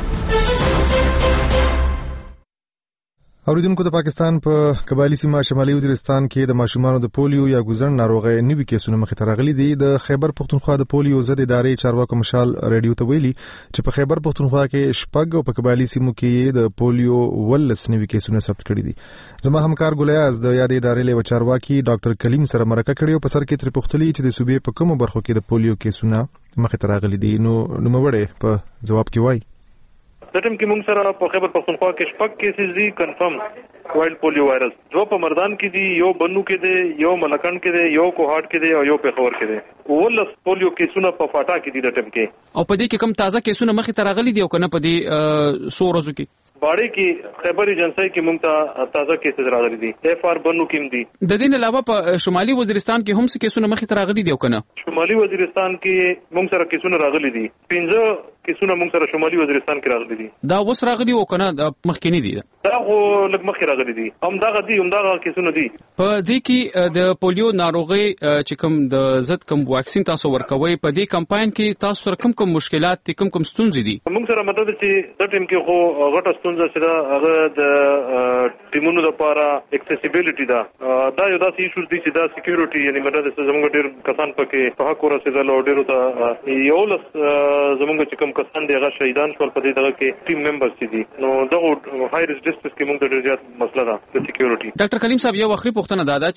اوریدونکو د پاکستان په قبایلی سیمه شمالي وزیرستان کې د ماشومانو د پولیو یا ګوزن ناروغۍ نوي کیسونه مخې ته راغلي دي. د خیبر پختونخوا د پولیو ضد ادارې چارواکو مشال ریډیو ته ویلي چې په خیبر پختونخوا کې شپږ او په قبایلی سیمو کې د پولیو 19 نوي کیسونه ثبت کړي دي. زما همکار ګلیاز د یادې ادارې له چارواکي ډاکټر کلیم سره مرکه کړې او په سر کې تر پختلي چې د صوبې په کومو برخو کې د پولیو کیسونه مخې ته راغلي دي. نو نوموړی په جواب کې وایي دټم کې موږ سره په خیبر پختونخوا کې شپږ کیسز دي کنفرم وایلډ پولیو وایرس. دو په مردان کې دي، یو بنو کې دي، یو ملکن کې دي، یو کوهاټ کې دي او یو پیښور کې دي. ولس پولیو کیسونه په فاټا کې دي دټم کې. او په دې کې کوم تازه کیسونه مخې ته راغلي دي او کنه په دې سورزو کې باړې کې خیبر ایجنسی کې موږ ته تازه کیسز راغلي دي. اف ار بنو کې دي. د دې علاوه په شمالي وزیرستان کې هم څه کیسونه مخې ته راغلي دي او کنه شمالي وزیرستان کې موږ سره کیسونه راغلي دي. 15 کیسونه موږ سره شمالي وزیرستان کې راغلي دي. دا وس راغلي او کنه مخکې نه دي؟ دا خو لږ مخکې راغلي دي. همدغه کیسونه دي. په دې کې د پولیو ناروغۍ چې کوم د ضد کوم واکسین تاسو ورکوي، په دې کمپاین کې تاسو سره کوم مشکلات دي، کوم ستونزې دي؟ موږ سره مطلب چې د ټیم کې خو غټه ستونزه چې هغه د ټیمونو لپاره اکسیسیبিলিټي ده. دا یو داسې ایشوز دي چې دا سکیورټي یعنی مطلب چې زموږ ډېر کسان پکې په حق ورسېدل او ډېرو ته یو لس زموږ چې کوم کسان دي هغه شهیدان شول په دې دغه کې ټیم ممبرز دي. نو دغه هاي ریسک ډیسټرکټ کې موږ ته ډېر زیات مسله ده د سکیورټي. ډاکټر کلیم صاحب یو اخري پوښتنه ده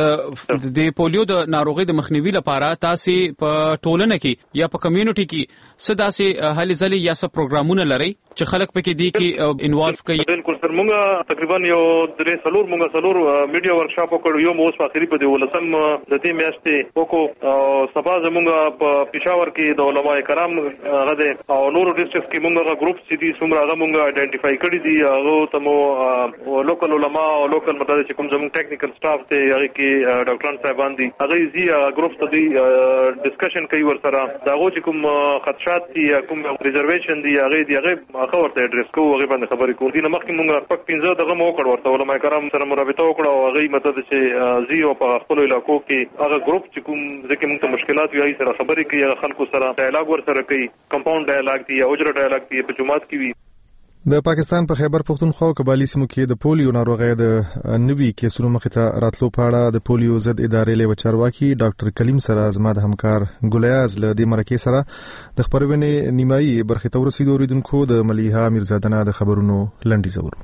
چې د پولیو د ناروغۍ د مخنیوي لپاره تاسو په ټولنه کې یا په کمیونټي کې صدا سي هلي ځلې یا څه پروګرامونه لري چې خلک پکې دي کې انوالو کوي؟ بالکل سر، موږ تقریبا یو 3 څلور میډیا ورکشاپ وکړو. یو موږ په اخري په 12 د دې میاشتې وکړو. سبا زموږ په پېښور کې د علماء کرام غده او نورو ډیسټرکټس کې موږ ګروپ سي دي څومره هغه موږ آئیډینټیفای کړی دي. هغه ته مو لوکل علماء او لوکل مدرس چې کوم زموږ ټیکنیکل سټاف ته هغه کې ډاکټران صاحبان دي هغه زی ګروپ ته دی ډسکشن کوي ورسره. دا چې کوم خدشات دي کوم ریزرویشن دي هغه ورته اډریس کوو، هغه باندې خبرې کوو. دینه مخکې موږ پک 15 دغه مو کړ ورته علماء کرام سره مرابطه وکړه او هغه مدد چې زی او په خپل علاقو کې هغه ګروپ چې کوم ځکه موږ ته مشکلات وي سره خبرې کوي، خلکو سره ډایلاګ ورسره کوي. کمپاوند ډایلاګ دی او اجر ډایلاګ دی په جماعت کې وي. د پاکستان په خیبر پختونخوا او قبایلی سیمو کې د پولیو ناروغۍ د نوي کیسونو مخې ته راتلو په اړه د پولیو ضد ادارې له چارواکي ډاکټر کلیم سره زما د همکار ګلیاز له دې مرکې سره د خبرونې نیمایي برخې ته ورسېدو. اوریدونکو د ملیحه میرزاده نه د خبرونو لنډیز اورو.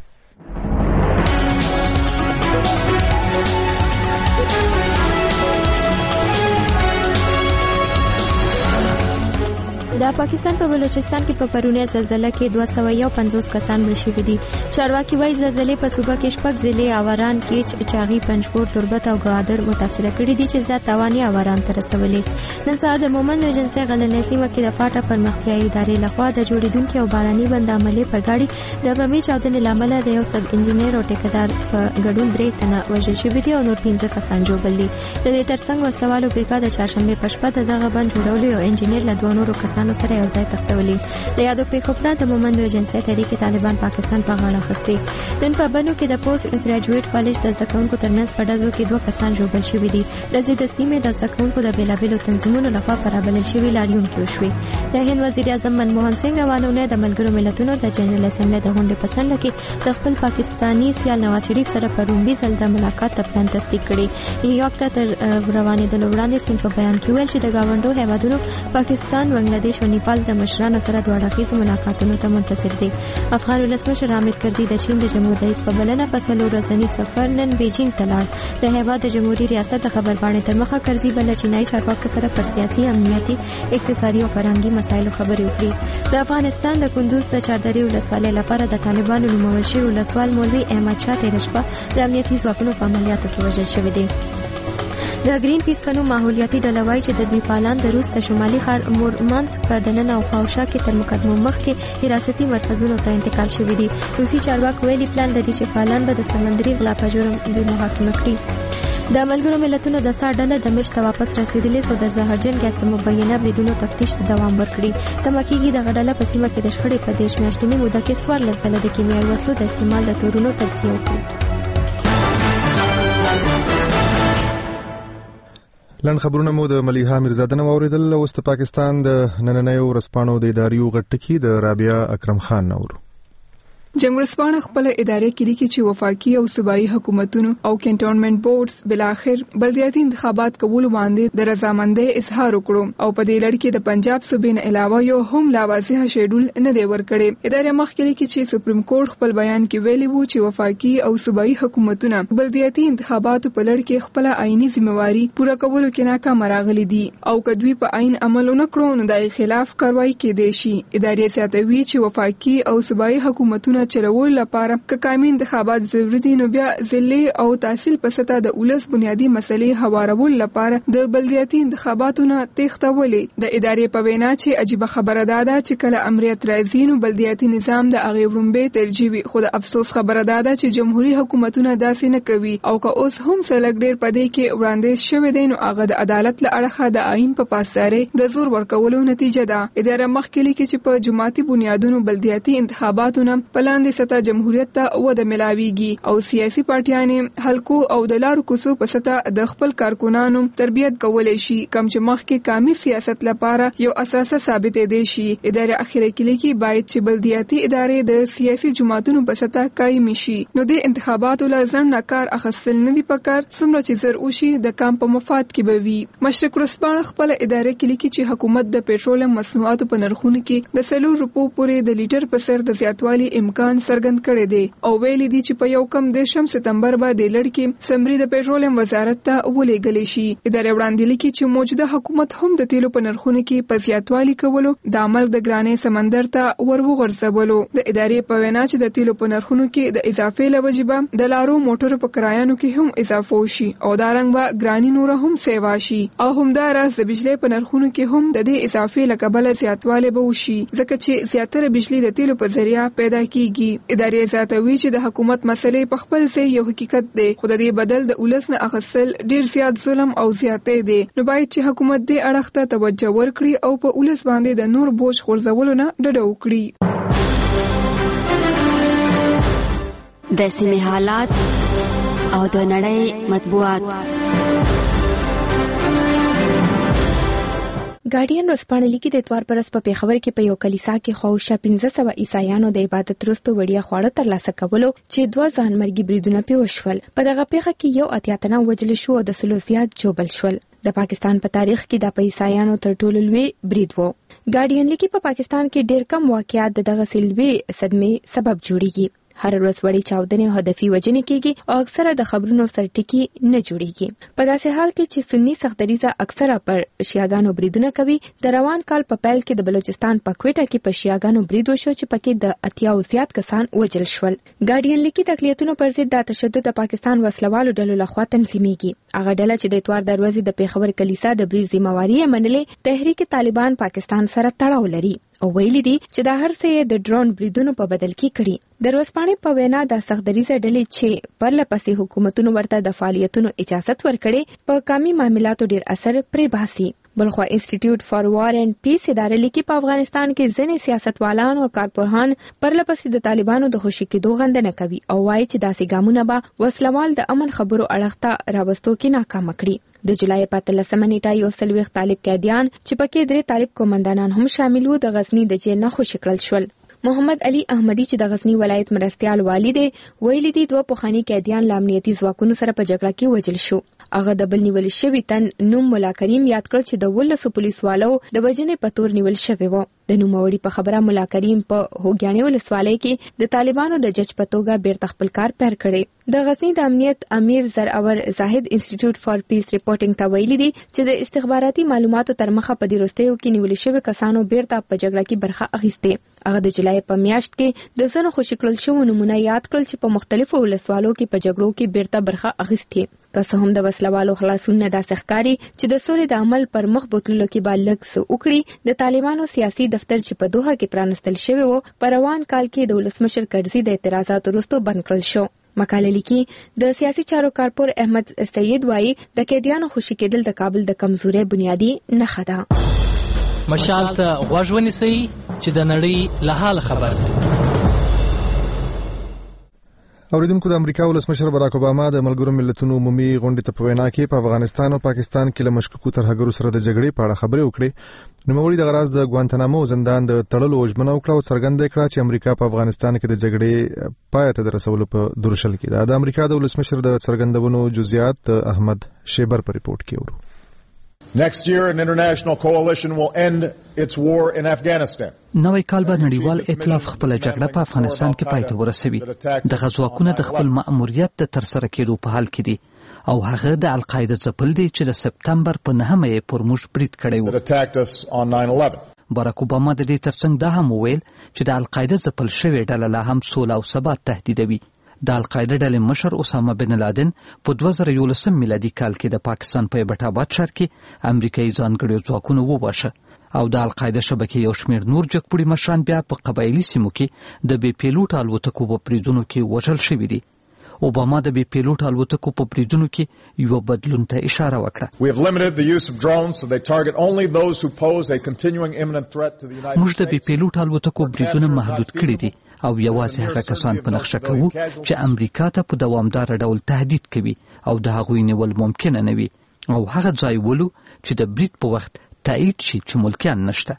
د پاکستان په بلوچستان کې په پرونی زلزلہ کې 251 کسان مړ شوي دي. چارواکي وايي زلزلې په صوبه کې شپږ ضلع آوران کې چاغي پنجپور تربت او ګوادر متاثر کړي دي چې زیات تاواني آوران ته رسولې. نن سهار د مومند ایجنسي غلنې سیمه کې د فاټا پرمختیايي ادارې لخوا د جوړیدونکو او باراني بند عملې پر غاړي د بمي چاودنې لامل د یو سب انجنیر او ټیکدار په ګډون 3 تنه وژل شوي دي او نور 15 کسان ژوبل دي. د دې ترڅنګ وسوالو بیکا د چهارشنبه په شپه دغه بند جوړولو او انجنیر له 2 نورو کسانو سره یو ځای تختولې. د یادو پیښو پرته د مومند ایجنسي تحریک طالبان پاکستان په غاړه اخیستې. نن په بنو کې د پوسټ ګریجویټ کالج د زکونکو ترمنځ په ډزو کې 2 کسان ژوبل شوي دي. ډزې د سیمې د زکونکو د بیلابیلو تنظیمونو لخوا پرابلل شوي لاریون کې وشوې. د هند وزیر اعظم منموهن سنگ روانونه د ملګرو ملتونو د جنرال اسمبلی د غونډې په څنډه کې د خپل پاکستانی سیال نواز شریف سره په رومبي ځل د ملاقات پلان تصدیق کړی. نیویارک ته تر روانېدلو وړاندې سنگ په بیان کې ویل چې د گاونډو هیوادونو پاکستان، بنگلاديش او نیپال د مشرانو سره د اړخیزو ملاقاتونو ته منتظر دي. افغان ولسمشر حامد کرزي د چین د جمهور رئیس په بلنه په 4 ورځني سفر نن بیجینګ ته لاړ. د هیواد د جمهوریت ریاست د خبرپاڼې تر مخه کرزي بل چینایي چارواکو سره پر سیاسي، امنیتي، اقتصادي او فرهنګي مسایلو خبرې وکړي. د افغانستان د کندوز د چاردرې ولسوالۍ لپاره د طالبانو نومول شوی ولسوال مولوي احمد شاه تیر شپه د امنیتي ځواکونو په عملیاتو کې وژل شوی دی. د گرین پیس په نوم ماحولیاتي ډله وایي چې د دوی فعالان د روس د شمالي ښار مورمانسک په دننه او خواوشا کې تر مقدمو مخکې حراستي مرکزونو ته انتقال شوي دي. روسي چارواکو ویلي پلان لري چې فعالان به د سمندري غلا په جرم دوی محاکمه کړي. د ملګرو ملتونو د سا ډله د مشت واپس رسیدلې سو د زهرجن ګاز مبینه بریدونو تفتیش دوام ورکړي. تمکیږي د غډله په سیمه کې د شخړې په 10 میاشتنی موده کې 14 ځله د کیمیاوي وسلو د استعمال د تورونو تجزیه وکړي. لن خبرونه مو د ملیحه میرزاده نو اوریدل. اوس د پاکستان د نننیو ورځپاڼو د اداریو غټکی د رابعه اکرم خان نورو. جنگ ورځپاڼه خپل ادارې کې لیکي چې وفاقي او صوبایي حکومتونو او کینټونمنت بورډز بلاخر بلدیاتي انتخابات قبول باندې د رضامندۍ اظهار وکړو او په دې لړ کې د پنجاب صوبې نه علاوه یو هم لا واضح شیډول نه دی ورکړی. ادارې مخکې لیکي چې سپریم کورټ خپل بیان کې ویلي وو چې وفاقي او صوبایي حکومتونه بلدیاتي انتخاباتو په لړ کې خپل آئینی ځمواري پوره کولو کې ناکام راغلي دي او کدوې په عین عمل نه کړو نو د خلاف کاروایی کېدای شي. ادارې ساتوي چې وفاقي او صوبایي حکومتونه چلول لپاره که قومي انتخابات ضروري دي نو بیا ضلعي او تحصیل په سطح د اولس بنیادی مسلې هوارول لپاره د بلدیاتي انتخاباتونو تختولې. د ادارې په وینا چې عجیب خبره ده چې کله امریت راځي نو بلدیاتي نظام د هغې وړومبې ترجیح وي. خو د افسوس خبره ده چې جمهوریت حکومتونه داسې نه کوي او که اوس هم څلګ ډېر پدې کې وړاندیز شوی دی نو هغه د عدالت له اړخه د آئین په پاسدارۍ د زور ورکولو نتیجه ده. اداره مخکې لیکي چې په جماعتي بنیادونو بلدیاتي انتخاباتونه په لاندې سطح جمهوریت ته وده ملاويږي او سیاسي پارټیانې حلقو او د لارو کوڅو په سطح د خپل کارکونانو تربیت کولای شي کوم چې مخکې قومي سیاست لپاره یو اساسه ثابتې دي شي. اداره اخیری کې لیکي باید چې بلدیاتي ادارې د سیاسي جماعتونو په سطح قائم شي نو د انتخاباتو له ځنډ کار اخیستل نه دي پکار څومره چې زر وشي د کام په مفاد کې به وي. مشرق ورځپاڼه خپل اداره کې لیکي چې حکومت د پېټرول مصنوعاتو په نرخونو کې د 4 روپو پورې د لیټر په سر د زیاتوالي امکان امکان څرګند کړی دی او ویلي دي چې په 1 سپتمبر باندې لړکې سمري د پېټرولیم وزارت ته ولېږلې شي. ادارې وړاندې لیکي چې موجوده حکومت هم د تیلو په نرخونو کې په زیاتوالي کولو د عمل د ګرانۍ سمندر ته ورغورځولو. د ادارې په وینا چې د تیلو په نرخونو کې د اضافې له وجې به د لارو موټرو په کرایانو کې هم اضافه وشي او دا رنګ به ګراني نور هم سیوا شي او همداراز د بجلی په نرخونو کې هم د دې اضافې له کبله زیاتوالی به وشي ځکه چې زیاتره بجلی د تیلو په ذریعہ پیدا کیږي. ادارې زیاتوي چې د حکومت مسلې په خپل ځای یو حقیقت دی خو د دې بدل د ولس نه اخیستل ډیر زیات ظلم او زیاتې دی. نو باید چې حکومت دې اړخ ته توجه ورکړي او په ولس باندې د نور بوج غورځولو نه ډډه وکړي. د سیمې حالات او د نړۍ مطبوعات. ګارډین ورځپاڼه لیکي د اتوار پر ورځ په پېښور کې په یو کلیسا کې خواوشا 1500 عیسایانو د عبادت وروسته وړیا خواړه ترلاسه کولو چې 2 ځانمرګي بریدونه پې وشول. په دغه پیښه کې یو اتیا تنه وژل شو او د سلو زیات ژوبل شول. د پاکستان په تاریخ کې د عیسایانو تر ټولو لوی برید و. ګارډین لیکي په پاکستان کې ډېر کم واقعیات د دغه سلوي صدمې سبب جوړیږي. هر ورځ وړي چاودنې او هدفي وژنې کېږي او اکثره د خبرونو سرټکی نه جوړیږي. په داسې حال کې چې سنی سختدریزه اکثره پر شیعاګانو بریدونه کوي. د روان کال په پیل کې د بلوچستان په کوټه کې په شیعاګانو برید وشو چې پکې د 80 زیات کسان وژل شول. ګارډین لیکي د اقلیتونو پر ضد د تشدد د پاکستان وسلوالو ډلو لخوا تنظیمېږي. هغه ډله چې د اتوار دروازې د پېښور کلیسا د برید ذمہواری یې منلې تحریک طالبان پاکستان سره تړاو لري او ویلي دي چې دا هر څه د ډرون بریدونو په بدل کې کړي. د ورځپاڼې په وینا د سختدریزه ډلې چې پرلپسې حکومتونو ورته د فعالیتونو اجازه ورکړي په قومي معاملاتو ډیر اثر پرې باسي. بلخوا انسټیټیوټ فار وار اینڈ پیس ادارې لیکي په افغانستان کې ځینې سیاستوالان او کارپوهان پرلپسې د طالبانو د خوشي کېدو غندنه کوي او وایي چې داسې ګامونه به وسلوال د امن خبرو اړخ ته راوستو کې ناکام کړي. د جولای په 13 نیټه یو سلويخ طالب قیدیان چې پکې 3 طالب قومندانان هم شامل وو د غزنی د جیل نه خوشي کړل شول. محمد علي احمدي چې د غزنی ولایت مرستيال والی دی ویلي دي 2 پخوانی قیدیان له امنیتي ځواکونو سره په جګړه کې وژل شو. هغه د بل نیول شوی تن نوم مولا کریم یاد کړ چې د 12 پولیسوالو د وژنې په تور نیول شوی و. د نوموړي په خبره مولا کریم په هوګیانې ولسوالۍ کې د طالبانو د جج په توګه بیرته خپل کار پیل کړی. د غزنی د امنیت امیر زراور زاهد انسټیټیوټ فار پیس ریپورټینګ ته ویلي دي چې د استخباراتي معلوماتو تر مخه په دې وروستیو کې نیول شوی کسانو بیرته په جګړه کې برخه اخیسته. هغه د جولای په میاشت کې د ځنو خوشي کړل شوو نمونه یاد کړل چې په مختلفو ولسوالو کې په جګړو کې بیرته برخه اخیسته. که څه هم د وسلوالو خلاصون نه داسې ښکاري چې د سولې د عمل پر مخ بوتلو کې به لږ څه وکړي. د طالبانو سیاسي دفتر چې په دوحه کې پرانستل شوی و په روان کال کې د ولسمشر کرزي د اعتراضاتو وروسته بند کړل شو. مقاله لیکي د سیاسي چارو کارپور احمد سید وایي د قیدیانو خوشي کېدل د کابل د کمزوري بنیادی نښه ده. مشال ته غوږ ونیسئ چې د نړۍ له حال خبر شئ. اوریدونکو د امریکا ولسمشر باراک اوباما د ملګرو ملتونو عمومي غونډې ته په وینا کې په افغانستان او پاکستان کې له مشکوکو ترهګرو سره د جګړې په اړه خبرې وکړې. نوموړي د غراز د ګوانتانامو زندان د تړلو ژمنه وکړه او څرګنده کړه چې امریکا په افغانستان کې د جګړې پای ته رسولو په درشل کې. د امریکا د ولسمشر د څرګندونو جزئیات احمد شیبر په ریپورت کې ورو. Next year, an international coalition will end its war in Afghanistan. نوې کال به نړیوال ائتلاف خپل جګړه په افغانستان کې پای ته ورسوي. د غزواکونه د خپل مأموریت د ترسره کېدو په حال کې دي او هغه د القاعده ځپل دي چې د سپتمبر په 9مه یې پر موږ برید کړی و. باراک اوباما د دې ترڅنګ دا هم وویل چې د القاعده ځپل شوې ډله لا هم سوله او ثبات تهدیدوي. د القاعده ډلې مشر اسامه بن لادن په 2011 میلادي کال کې د پاکستان په ایبټ آباد ښار کې امریکایي ځانګړو ځواکونو وواژه او د القاعده شبکې یو شمېر نور جګپوړي مشران بیا په قبایلي سیمو کې د بې پیلوټ الوتکو په بریدونو کې وژل شوي دي. اوباما د بې پیلوټ الوتکو په بریدونو کې یو بدلون ته اشاره وکړه. موږ د بې پیلوټ الوتکو بریدونه محدود کړي دي او یوازې هغه کسان په نقشه کوو چې امریکا ته په دوامدار ډول تهدید کوي او د هغوی نیول ممکنه نه وي او هغه ځای ولو چې د برید په وخت تایید شي چې ملکیان نشته.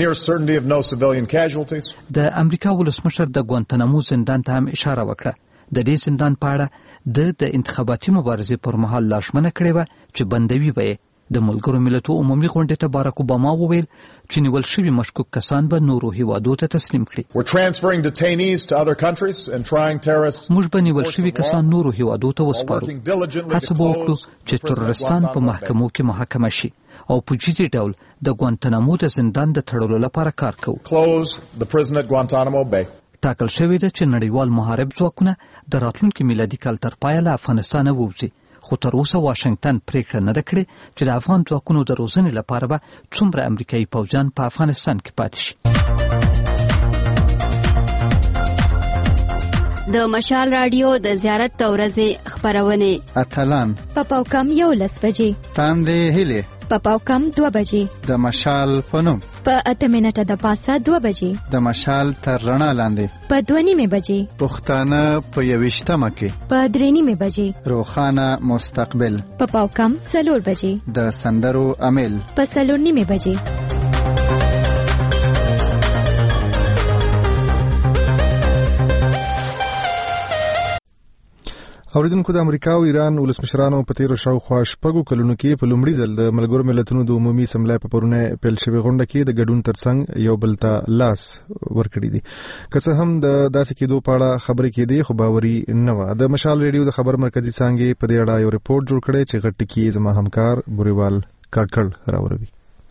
د امریکا ولسمشر د ګوانتانامو زندان ته هم اشاره وکړه. د دې زندان په اړه د انتخاباتي مبارزې پر مهال لاشمنه کړې وه چې بندوي به د ملګرو ملتونو عمومي غونډې ته باراک اوباما وویل چې نیول شوي مشکوک کسان به نورو هیوادو ته تسلیم کړي. موږ به نیول شوي کسان نورو هیوادو ته وسپارو. هڅه به وکړو چې ترورستان په محکمو کې محاکمه شي او په جدي ډول د ګوانتانامو د زندان د تړلو لپاره کار کوو. ټاکل شوې ده چې نړیوال محارب ځواکونه د راتلونکي میلادي کال تر پایه له افغانستانه ووځي، خو تر اوسه واشنگټن پریکړه نه ده کړې چې د افغان ځواکونو د روزنې لپاره به څومره امریکایي پوځیان په افغانستان کې پاتې شي. د مشال رادیو د زیارت د ورځې خبرونه اتلان په پاوکم 11 بجې، تاندې هلي په پاوکم 2 بجې، د مشال پنوم په 8 منټه د پاسه 2 بجې، د مشال تر رڼا لاندې په 2:30 بجې، پښتانه په 21 کې په 3:30 بجې، روخانه مستقبل په پاوکم 4 بجې، د سندرو امیل په 4:30 بجې. اوریدونکو، د امریکا او ایران ولسمشرانو په تیرو شاوخوا شپږو کلونو کې په لومړي ځل د ملګرو ملتونو د عمومي اسمبلی په پرونه پیل شوې غونډه کې د ګډون ترڅنګ یو بل ته لاس ورکړي دي. که څه هم د داسې کېدو په اړه خبرې کېدې، خو باوري نه وه. د مشال ریډیو د خبر مرکزي څانګې په دې اړه یو ریپورت جوړ کړی چې غټ ټکی زما همکار بوریوال کاکړ راوړي.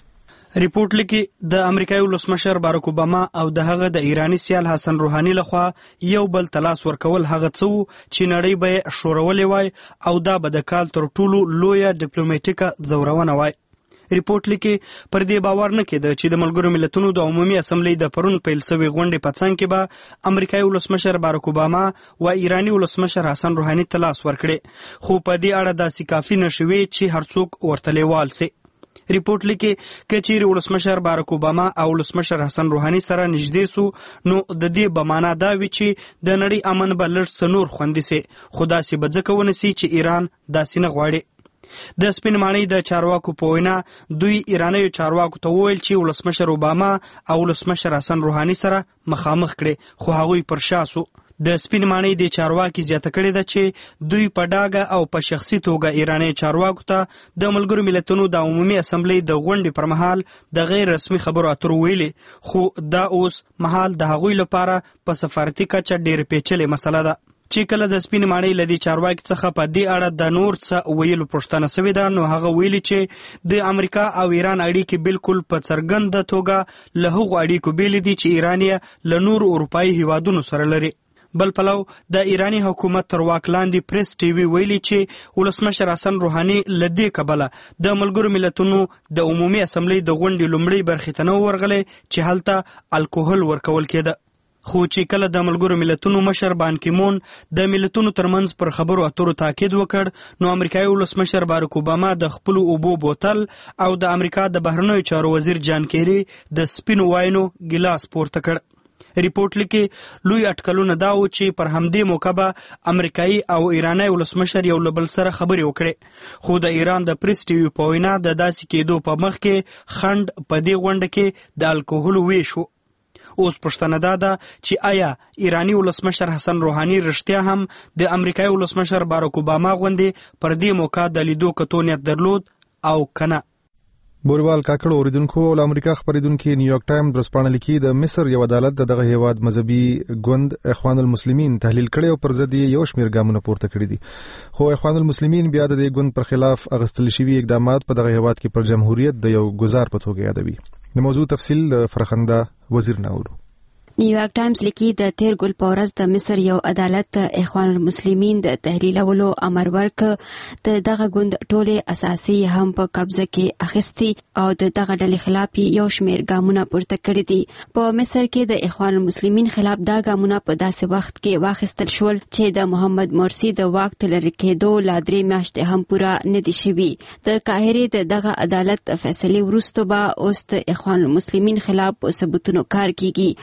ریپورت لیکي د امریکایي ولسمشر باراک اوباما او د هغه د ایرانی سیال حسن روحاني لخوا یو بل تلاس ورکول هغه څه چې نړۍ به شورولې وای او دا به د کال تر ټولو لویه ډیپلوماټیکه ځورونه وای. ریپورت لیکي پر دې باور نه کېده چې د ملګرو ملتونو د عمومي اسمبلی د پرون پیل شوی غونډې په څنګ کې به امریکایي ولسمشر باراک اوباما او ایرانی ولسمشر حسن روحاني تلاس ورکړي، خو په دې اړه داسې کافي نشوي چې هرڅوک ورته لیوال سي. ریپورت لیکي که چیرې ولسمشر باراک اوباما او ولسمشر حسن روحاني سره نږدې سو، نو د دې به معنا دا وي چې د نړۍ امن به لږ څه نور خوندي سي، خو داسې به ځکه ونسي چې ایران داسې نه غواړي. د سپین ماڼۍ د چارواکو په وینا دوی ایرانیو چارواکو ته وویل چې ولسمشر اوباما او ولسمشر حسن روحاني سره مخامخ کړي، خو هغوی پر شا سو. د سپین ماڼۍ د چارواکي زیاته کړې ده چې دوی په ډاګه او په شخصي توګه ایرانی چارواکو ته د ملګرو ملتونو د عمومي اسمبلی د غونډې پر مهال د غیر رسمي خبرو اترو ویلي، خو دا اوس مهال د هغوی لپاره په سفارتي کچه ډېر پیچلې مسله ده. چې کله د سپین ماڼۍ له دې چارواکي څخه په دې اړه د نور څه ویلو پوښتنه شوې ده، نو هغه ویلي چې د امریکا او ایران اړیکې بالکل په څرګنده توګه له هغو اړیکو بیلې دي چې ایران یې له نورو اروپایي هیوادونو سره لري. بل پلو د ایرانی حکومت تر واک لاندې پریس ټي وي ویلي چې ولسمشر حسن روحاني له دې کبله د ملګرو ملتونو د عمومي اسمبلی د غونډې لومړۍ برخې ته نه ورغلی چې هلته الکوهل ورکول کېده. خو چې کله د ملګرو ملتونو مشر بان کی مون د ملتونو ترمنځ پر خبرو اترو تاکید وکړ، نو امریکایي ولسمشر باراک اوباما د خپل اوبو بوتل او د امریکا د بهرنیو چارو وزیر جان کیری د سپینو واینو ګلاس پورته کړ. ریپورت لیکي لوی اټکلونه دا و چې پر همدې موقع به امریکایي او ایرانی ولسمشر یو له بل سره خبرې وکړي، خو د ایران د پریس ټي وي په وینا د داسې کېدو په مخ کې خنډ په دې غونډه کې د الکوهولو ویش و. اوس پوښتنه دا ده چې آیا ایرانی ولسمشر حسن روحاني رښتیا هم د امریکایي ولسمشر باراک اوباما غوندې پر دې موقع د لیدو کتو نیت درلود او کنه؟ بوریوال کاکړ اوریدونکو، ول امریکا خبریدونکو نیویارک ټایم درسپانه لیکي د مصر یو عدالت دغه هیواد مذهبي ګوند اخوان المسلمین تحلیل کړي او پر ضد یو شمېر ګامونه پورته کړي دي، خو اخوان المسلمین بیا د دې ګوند پر خلاف اغستل شوي اقدامات په دغه هیواد کې پر جمهوریت د یو گزار په توګه یادوي. د موضوع تفصیل د فرخنده وزیر ناولو. نیویارک ټایمز لیکي د تیر ګل په ورځ د مصر یو عدالت اخوان المسلمین د تحلیلولو امر ورکړ. دغه ګوند ټولې اساسي هم په قبضه کې اخیستي او دغه ډلې خلاف یو شمېر ګامونه پورته کړي دي. په مصر کې د اخوان المسلمین خلاف دا ګامونه په داسې وخت کې واخیستل شول چې د محمد مرسی د واک ته لرې کېدو لا 3 میاشتې هم پوره نه دي شوي. د قاهرې دغه عدالت فیصلې وروسته به اوس د اخوان المسلمین خلاف ثبوتونو کار کیږي او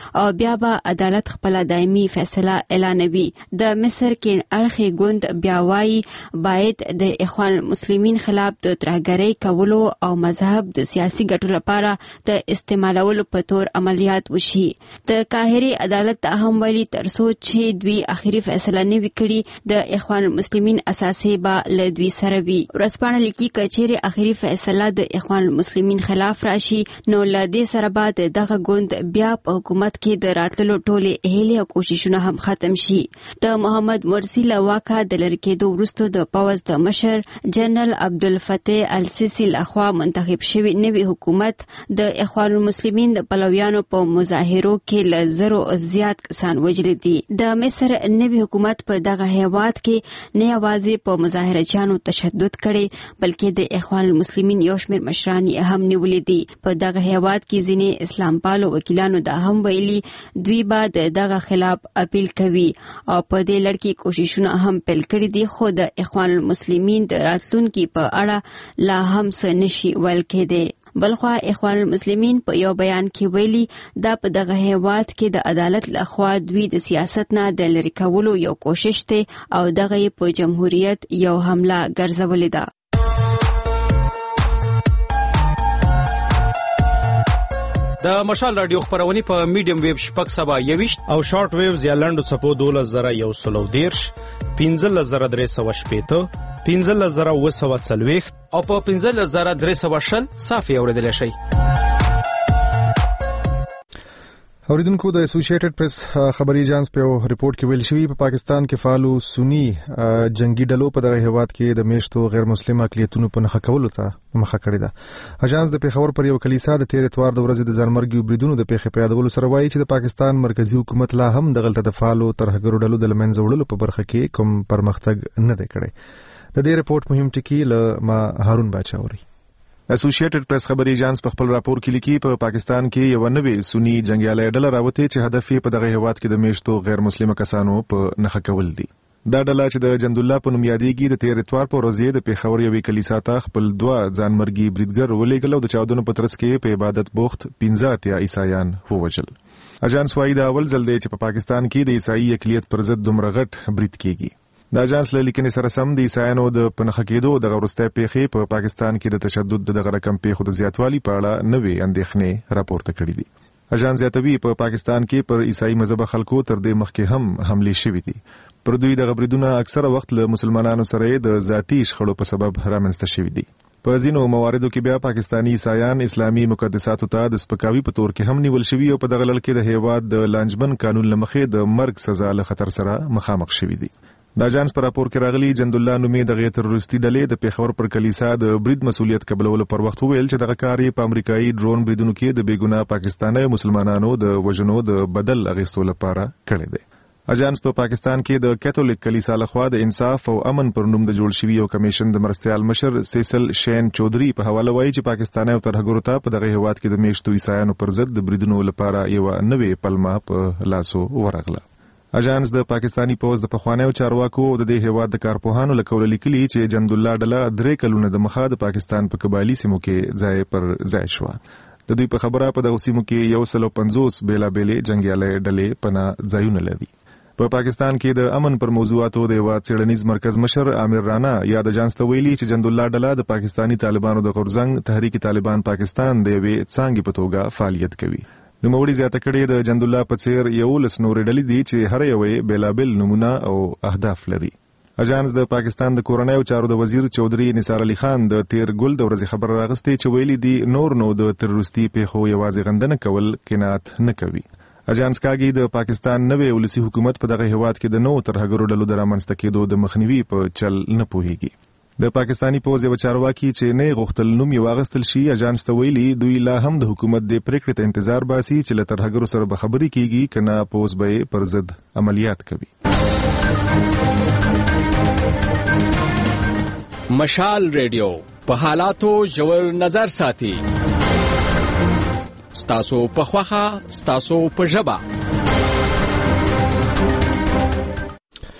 بیا به عدالت خپل دایمي فیصله اعلانوي. د مصر کې اړخي ګوند بیا وايي باید د اخوان المسلمین خلاف د ترهګرۍ کولو او مذهب د سیاسي ګټو لپاره د استعمالولو په تور عملیات وشي. د قاهري عدالت هم ویلي ترڅو چې دوی اخري فیصله نه وکړي د اخوان المسلمین اساسي به له دوی سره وي. ورځپاڼه لیکي کچېرې اخري فیصله د اخوان المسلمین خلاف راشي نو له دې سره به دغه ګوند بیا په حکومت کې د راتللو ټولې هیلې او کوششونه هم ختم شي. د محمد مرسي له واکه د لرې کېدو وروسته د پوځ د مشر جنرال عبدالفتاح السیسي لخوا منتخب شوی نوی حکومت د اخوان المسلمین د پلویانو په مظاهرو کې له زرو زیات کسان وژلي دي. د مصر نوی حکومت په دغه هیواد کې نه یوازې په مظاهرچیانو تشدد کړي بلکې د اخوان المسلمین یو شمېر مشران هم نیولې دي. په دغه هیواد کې ځینې اسلام پالو وکیلانو دا هم ویلي دوی به دغه خلاف اپیل کوي او په دې لړ کې کوششونه هم پیل کړي دي خو د اخوان المسلمین د راتلونکي په اړه لا هم څه نشي ویل کېدی. بلخوا اخوان المسلمین په یو بیان کې ویلي دا په دغه هیواد کې د عدالت لخوا دوی د سیاست نه د لرې کولو یو کوشش دی او دغه په جمهوریت یو حمله ګرځولې ده. د مشال رادیو خبرونه په میډیم ویو شپږ سبا 21 او شارټ ویوز یا لنډو څپو 12110 15315 15940 او په 15320 صافي اوریدل شي. اوریدونکو د اسوسییټډ پریس خبري ایجنس په ریپورت کې ویل شوی په پاکستان کې فعالو سنی جنگي ډلو په دغه هیواد کې د میشتو غیر مسلم اقلیتونو په نخښه کولو ته مخه کړې ده. اژانس د پیښور پر یو کلیسا د تیر اتوار د ورځې د ځانمرګي بریدونو د پیښې په یادولو سره وایي چې د پاکستان مرکزی حکومت لا هم دغه د فعالو ترهګرو ډلو د لمنځه وړلو په برخه کې کوم پرمختګ نه دی کړی. د دې ریپورت مهم ټکی له ما هارون باچا اوري. اسوسییټډ پریس خبري ایجنس په خپل راپور کې لیکي په پاکستان کې یو نوې سنی جنگیاله ډله راوته چې هدف یې په دغه هیواد کې د میشتو غیر مسلمان کسانو په نخښه کول دي. دا ډله چې د جندالله په نوم یادېږي د تیر اتوار په ورځ د پیښور یوې کلیسا ته خپل 2 ځانمرګي بریدګر ولېږل او د چاودنو په ترڅ کې په عبادت بوخت 15 عیسایان ووژل. اژانس وايي دا اول ځل دی چې په پاکستان کې د عیسائی اقلیت پر ضد دومره غټ برید کیږي. د اژانس له لیکنې سره سم د عیسایانو د پنخه کېدو د ورستۍ پیښې په پاکستان کې د تشدد د رقم پیښو د زیاتوالي په اړه نوې اندېښنې راپورته کړې دي. اژانس زیاتوي په پاکستان کې پر عیسائی مذهب خلکو تر دې مخکې هم حملې شوې دي. پر دوی د غبرګونونه اکثره وخت له مسلمانانو سره د ذاتی شخړو په سبب رامنځته شوې دي. په ځینو مواردو کې بیا پاکستانی عیسایان اسلامي مقدساتو ته د سپکاوي په تور کې هم نیول شوي او په دغه لړ کې د هیواد د لانجمن قانون لمخې د مرګ سزا له خطر سره مخامخ شوي دي. د اژانس پر راپور کې راغلي جندالله نومې د غیر تروریستي ډلې د پیښور پر کلیسا د برید مسولیت قبولولو پر وخت ویل چې دغه کار په امریکایي ډرون بریدونو کې د بیګناه پاکستاني مسلمانانو د وژنو د بدل اغیستو لپاره کړی دی. اژانس په پاکستان کې د کاتولیک کلیسا لخوا د انصاف او امن پر نوم د جوړ شوی یو کمیشن د مرستيال مشر سیسل شین چودري په حواله وایي چې پاکستاني او ترهګرو ته په دغه هیواد کې د میشتو عیسایانو پر ضد د بریدونو لپاره یو نوې پلمه په لاسو ورغله. اژانس د پاکستانی پوز د پخوانیو چارواکو د دې هیواد د کارپوهانو لکول لیکلي چې جندالله ډله 3 کلونه د مخه د پاکستان په قبایلی سیمو کې ځای پر ځای شو. د دوی په خبره په دغه سیمو کې 150 بیلابېلې جنگیاله ډلې پناه ځایونه لري. په پاکستان کې د امن پر موضوعاتو د یو څېړنیز مرکز مشر عامر رانا یا د اژانس ته ویلي چې جندالله ډله د پاکستانی طالبانو د غورځنګ تحریک طالبان پاکستان د یوې څانګې په توګه فعالیت کوي. نوموړي زیاته کړې د جندالله په څیر یو لسنوري ډلې دي چې هر یوې بیلابل نمونه او اهداف لري. اژانس د پاکستان د کورنیو چارو د وزیر چودري نثار علي خان د تیر ګل د ورځې خبر راغستې چې ویلي دي نور نو د تروریستي پیښو یوازې غندنه کول قناعت نه کوي. اژانس کاږي د پاکستان نوې ولسی حکومت په دغه هیواد کې د نو ترهګرو ډلو د رامنځته کېدو د مخنیوي په چل نه پوهیږي. د پاکستانی پوز یو چارواکي چې نه غوښتل نوم یې واغستل شي اژانس ته ویلي دوی لا هم د حکومت د پریکړې ته انتظار باسي چې له ترهګرو سره به خبرې کیږي کنه پوز به پر ضد عملیات کوي. مشال ریډیو په حالاتو ژور نظر ساتي. ستاسو په خوخه ستاسو په ژبه.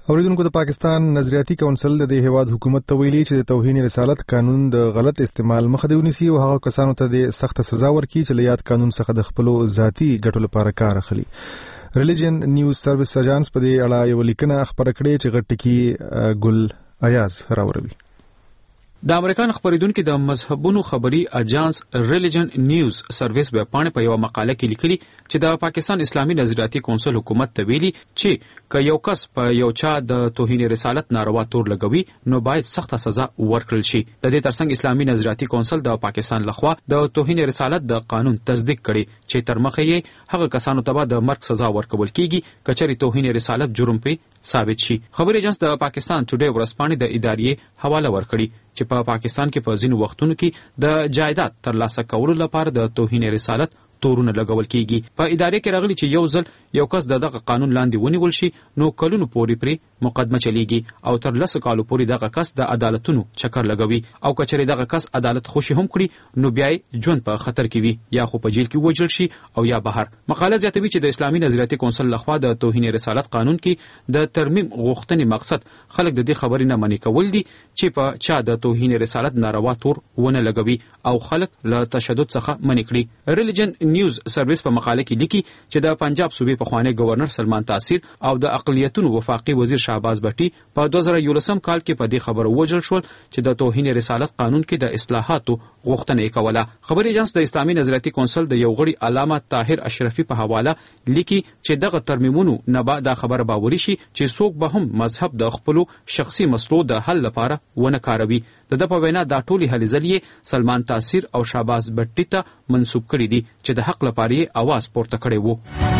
اوریدونکو د پاکستان نظریاتي کونسل د هیواد حکومت ته ویلي چې د توهین رسالت قانون د غلط استعمال مخه دی ونیسي او هغه کسانو ته د سخت سزا ورکړي چې له یاد قانون څخه د خپل ذاتي ګټو لپاره کار اخلي. ریلیجن نیوز سرویس اژانس په دې اړه یو لیکنه خبره کړې چې غټکی ګل ایاز راوړي. د امریکا خبرېدونکو د مذهبونو خبري اژانس ریلیجن نیوز سرویس په پاڼه په یو مقاله کې لیکلي چې د پاکستان اسلامي نظریاتي کونسل حکومت ته ویلي چې که یو کس په یو چا د توهین رسالت ناروا تور لګوي نو باید سخت سزا ورکړل شي. د دې ترڅنګ اسلامي نظریاتي کونسل د پاکستان لخوا د توهین رسالت د قانون تصدیق کړي چې تر مخه یې هغه کسانو ته د مرګ سزا ورکول کیږي کچري توهین رسالت جرم په ثابت شي. خبري اژانس د پاکستان ټوډے ورځپاڼې د ادارې حواله ورکړي چې په پاکستان کې په ځینو وختونو کې د جایداد ترلاسه کولو لپاره د توهین رسالت تورونه لګول کیږي. په ادارې کې راغلي چې یو ځل یو کس دغه قانون لاندې ونیول شي نو کلونو پورې پرې مقدمه چلیږي او تر 10 کالو پورې دغه کس د عدالتونو چکر لګوي او کچري دغه کس عدالت خوشي هم کړي نو بیا ژوند په خطر کې وي یا خو په جیل کې وژل شي او یا بهر. مقاله زیاتوي چې د اسلامي نظریاتي کونسل لخوا د توهین رسالت قانون کې د ترمیم غوښتنې مقصد خلک د دې خبرې نه منې کول دي چې په چا د توهین رسالت ناروا تور ونه لګوي او خلک له تشدد څخه منې کړي. ریلیجن نیوز سرویس په مقاله کې لیکي چې د پنجاب صوبې پخوانی گورنر سلمان تاثیر او د اقلیتونو وفاقي وزیر شهباز بټي په 2011 کال کې په دې خبره وژل شول چې د توهین رسالت قانون کې د اصلاحاتو غوښتنه کوله. خبري اژانس د اسلامي نظریاتي کونسل د یو غړي علامه طاهر اشرفي په حواله لیکي چې دغه ترمیمونو نه بعد خبره باوري شي چې څوک به هم مذهب د خپل شخصي مسلو د حل لپاره ونه کاروي. د په وینا دا ټولي هلې ځلې سلمان تاثیر او شهباز بټي ته منسوب کړي دي چې د حق لپاره یې आवाज پورته کړی وو.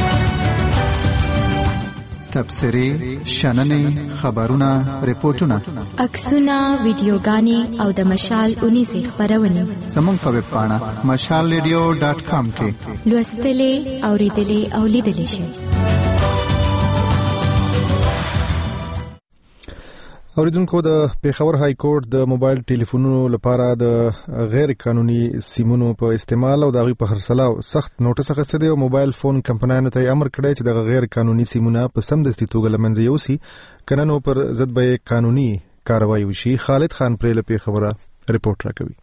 تبصرې، شننې، خبرونه، ریپورتونه، عکسونه، ویډیوګانې او د مشال 19 خبرونه زموږ په ویب پاڼه mashalradio.com کې لوستلې، اوریدلې او لیدلې شئ. اوریدونکو د پیښور های کورټ د موبایل ټلیفونونو لپاره د غیر قانوني سیمونو په استعمال او د هغوی په خرڅلاو سخت نوټس اخیستی دی او موبایل فون کمپنیانو ته امر کړی چې د غیر قانوني سیمونه په سمدستي توګه له منځه یوسي کنه نو پر ضد به قانوني کاروایی وشي. خالد خان پرې له پیښوره رپورټ راکوي.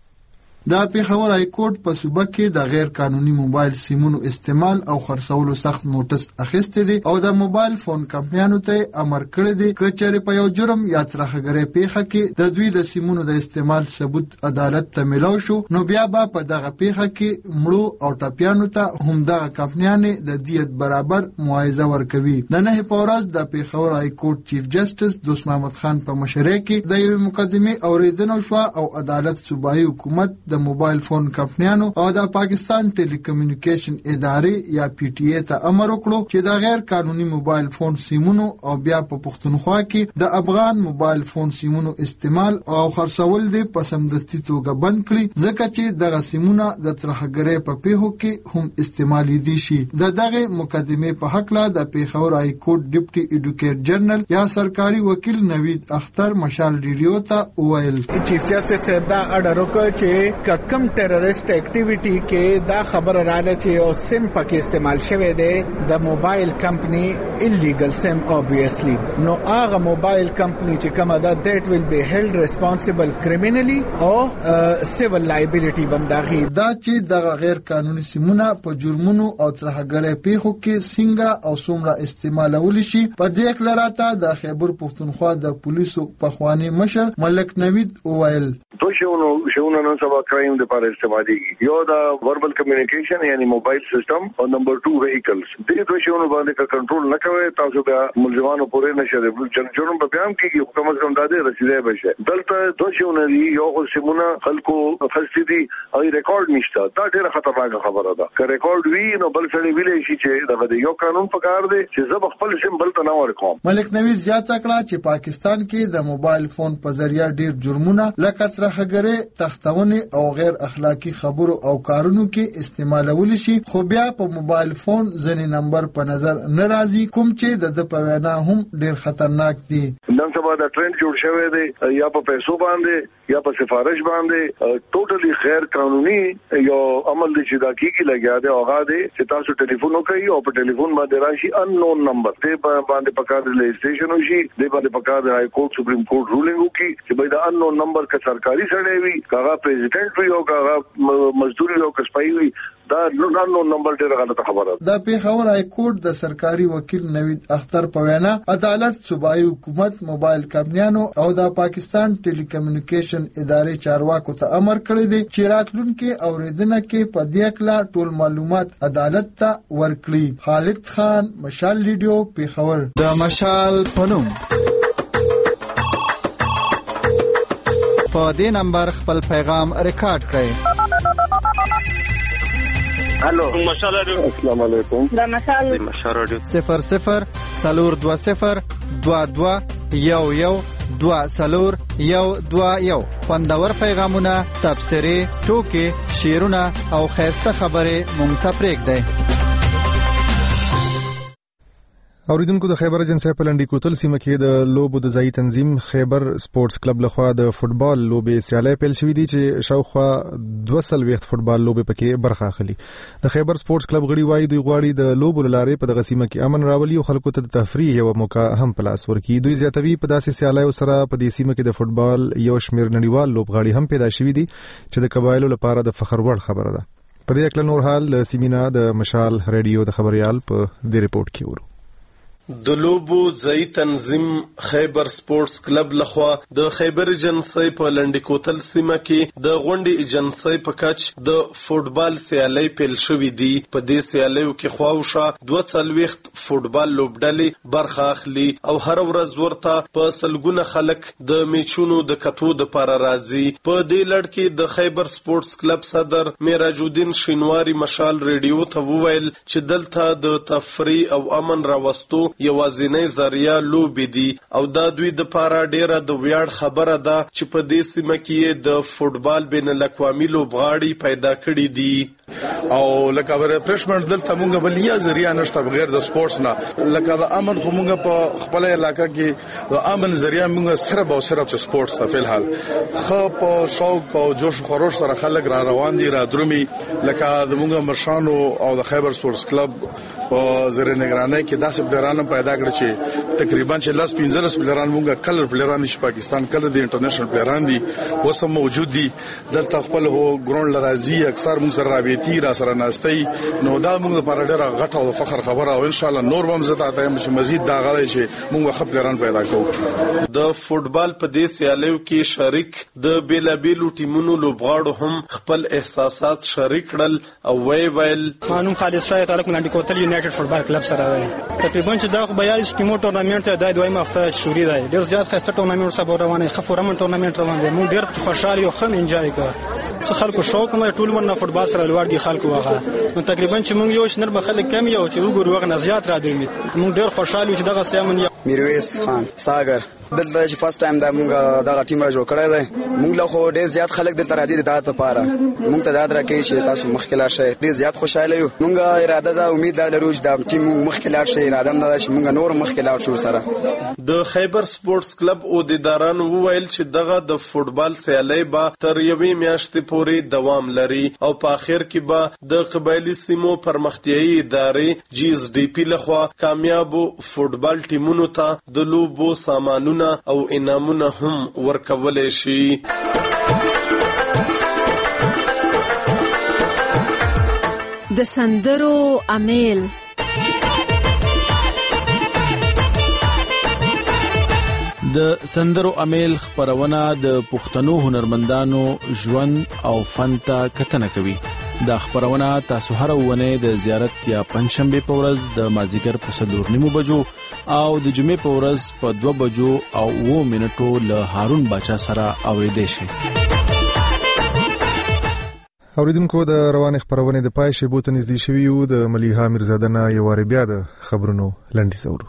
د پیښور های کورټ په صوبه کې د غیر قانوني موبایل سیمونو استعمال او خرڅولو سخت نوټس اخیستی دی او د موبایل فون کمپنیانو ته امر کړی دی چې چېرې په یو جرم یا ترخګرۍ پیښه کې د دوی د سیمونو د استعمال ثبوت عدالت ته ملاو شو نو بیا به په دغه پیښه کې مړو او ټپیانو ته هم دغه کمپنیانې د دیت برابر معاوضه ورکوي. د 9 په ورځ د پیښور های کورټ چیف جسټس دوست محمد خان په مشرۍ کې د یوې مقدمې اورېدنه شوه او عدالت صوبایي حکومت د موبایل فون کمپنیانو او د پاکستان ټیلیکمیونیکیشن ادارې یا پی ټی ای ته امر وکړو چې د غیر قانوني موبایل فون سیمونو او بیا په پښتونخوا کې د افغان موبایل فون سیمونو استعمال او خرڅول دي په سمدستي توګه بند کړي ځکه چې دغه سیمونه د ترخګرۍ په پیښو کې هم استعمالي دي شي. دغه مقدمې په حق لا د پیښور های کورټ ډیپټي ایډوکیټر جنرال یا سرکاري وکیل نوید اختر مشال ریډیو ته وویل چیف جسټس صاحب دا اډر وکړ چې کم ټیرریست اکټیویټي کې دا خبر رااله چې او سیم پکې استعمال شوی دی د موبایل کمپنی انلیګل سیم obviously نو هغه موبایل کمپنی چې کومه ده that will be held responsible criminally او civil liability بمداغي دا چې د غیر قانوني سیمونه په جرمونو او ترهګرۍ پیښو کې څنګه او څومره استعمالول شي په دې اکلراته د خیبر پښتونخوا د پولیسو پخوانی مشر ملک نوید وویل شونه نن سبا کرایم د لپاره استعمالېږي. یو دا وربل کمیونیکیشن یعنی موبایل سیستم او نمبر 2 وهیکلز دې دوه شونه باندې کنټرول نه کوي تاسو بیا ملزمانو پورې نشه جرم په بیان کې کوم کم د دې رسیدای بشه دلته دوه شونه یو سیمونه خلکو خاصې دي او ریکارډ نشته دا ډېره خطرناکه خبره ده که ریکارډ وی نو بل څه ویلې شي چې دغه یو قانون پکار دی چې زه خپل سیم بل ته نه ورکوم. ملک نوید زیاته کړه چې پاکستان کې د موبایل فون په ذریعہ ډېر جرمونه لکه ترهګرۍ تختونه او غیر اخلاقی خبرو او کارونو کې استعمالول شي خو بیا په موبایل فون ځنې نمبر په نظر ناراضي کوم چې د په وینا هم ډېر خطرناک دي. نن سبا دا ټرند جوړ شوی دی یا په پیسو باندې یا په سفارش باندې ټوټلی غیر قانوني یو عمل دی چې دا کیږي لګیا دی هغه دی چې تاسو ټلیفون وکړئ او په ټلیفون باندې راشي اننون نمبر دې باندې پکار رجسٹریشن وشي دې باندې پکار هائی کورټ سپریم کورټ رولینګ وکړي چې بای دا اننون نمبر که سرکاري سړی وي کاغه پریزیډنټ وي او کاغه مزدوري او کسپای وي دا اننون نمبر ډیره غلطه خبره ده. د پیښور هائی کورټ د سرکاري وکیل نوید اختر په وینا عدالت صوبایي حکومت موبایل کمپنیانو او د پاکستان ټیلی کمیونیکیشن ادارې چارواکو ته امر کړی دی چې راتلونکي اوریدنه کې په دې اړه ټول معلومات عدالت ته ورکړي. خالد خان، مشال ریډیو، پیښور. د مشال پنوم په دې نمبر خپل پیغام ریکارډ کړئ. الو مشال رادیو. السلام علیکم. دا مشال رادیو 00 420 22 11 2 خوندور پیغامونه، تبصرې، ټوکې، شعرونه او خیسته خبرې مونږ ته پرېږدئ. اوریدونکو د خیبر ایجنسی په لنډی کوتل سیمه کې د لوبو د ځای تنظیم خیبر سپورتس کلب لخوا د فوتبال لوبې سیالۍ پیل شوې دي چې شاوخوا 200 فوتبال لوبې پکې برخه اخلي. د خیبر سپورتس کلب غړي وایي دوی غواړي د لوبو لارې په دغه سیمه کې امن راولي او خلکو ته د تفریح یو موقع هم په لاس ورکړي. دوی زیاتوي په داسې سیالیو سره په دې سیمه کې د فوتبال یو شمېر نړیوال لوبغاړي هم پیدا شوي دي چې د قبایلو لپاره د فخر وړ خبره ده. په دې اړه نور حال له سیمینا د مشال ریډیو د خبريال په دې ریپورت کې ورو. د لوبو ځای تنظیم خیبر سپورتس کلب لخوا د خیبر ایجنسی په لنډی کوتل سیمه کې د غونډې ایجنسی په کچ د فوتبال سیالۍ پیل شوې دي. په دې سیالیو کې خواوشا 240 فوتبال لوبډلې برخه اخلي او هر ورځ ورته په سلګونه خلک د میچونو د کتو د لپاره راځي. په دې لړ کې د خیبر سپورتس کلب صدر میراج الدین شینواری مشال ریډیو ته وویل چې دلته د تفریح او امن راوستو یوازینی ذریعہ لوبې دي او دا دوی د پاره ډیره د ویاړ خبره ده چې په دې سیمه کې د فوتبال بین الاقوامي لوبغاړي پیدا کړي دي او لکه ریفرشمنت دلته مونږ بل یا ذریعہ نشته بغیر د سپورتس نه. لکه د امن خو مونږ په خپل علاقہ کې د امن ذریعہ مونږ صرف او صرف سپورتس ته په الحال خو په شوق او جوش خروش سره خلک را روان دي را درومي. لکه د مونږ مرشانو او د خیبر سپورتس کلب په زیر نگرانی کې داسې پلیران پیدا کړ چې تقریبا 15 پلیران مونږه کلر پلیران چې پاکستان کلر دی انټرنیشنل پلیران دي اوس هم موجود دي. دلته خپل هو ګراوند لراځي اکثر مونږ سره رابطي را سره ناستي نو دا مونږ لپاره ډیره غټه او فخر خبره او ان شاء الله نور هم زته اتایم چې مزید دا غواړي چې مونږ خپل پلیران پیدا کوو. د فوتبال په دې سیالیو کې شریک د بیلابیلو ټیمونو لوبغاړو هم خپل احساسات شریک کړل او ویل قانون خالد شاه تعلق لنډی کوتل یونایټډ فوتبال کلب سره دی. تقریبا چې دا خو 42 ټیمو ټورنمنت ته د دویمه هفته شروع دی. ډیر زیات خسته ټورنمنت سره روانه خفورمن ټورنمنت روان دی. مونږ ډیر خوشاله یو خم انجوای کړ. څه خلکو شوق مې ټول ورنه فوتبال سره لوړ دي خلکو واغه. نو تقریبا چې مونږ یو شنر به خلک کم یو چې وګورو وغه زیات را دي. مونږ ډیر خوشاله یو چې دغه سیمن میرویس خان ساګر دلته چې فرست ټایم دا مونږ دغه ټیم را جوړ کړی دی. مونږ له خو ډیر زیات خلک دلته راځي د تاسو لپاره. مونږ ته دا درکې چې تاسو مخکې لاړ شئ. ډیر زیات خوشاله یو. مونږ اراده ده امید لرو چې دا ټیم مخکې لاړ شي. اراده ده چې مونږ نور مخکې لاړ شو سره. د خیبر سپورتس کلب او د ادارانو وویل چې دغه د فوتبال سیالۍ به تر یوې میاشتې پورې دوام لري او په اخر کې به د قبایلی سیمو پرمختیایي ادارې جی اس ډی پی لخوا کامیابو فوتبال ټیمونو ته د لوبو سامانونه او انعامونه هم ورکولای شي. د سندرو امیل د سندرو امیل خبرونه د پښتنو هنرمندانو ژوند او فن ته کتنه کوي. دا خبرونه تاسو هر ونه د زیارت یا پنځشنبه په ورځ د مازیګر په 4:30 بجو او د جمعې په ورځ په 2 بجو او 2 منټو له هارون باچا سره اوریدئ شئ. اوریدونکو د روان خبرونه د پای شی بوت نږدې شوی یو د ملیحه میرزاده نه یو واری بیا د خبرونو لنډی سورو.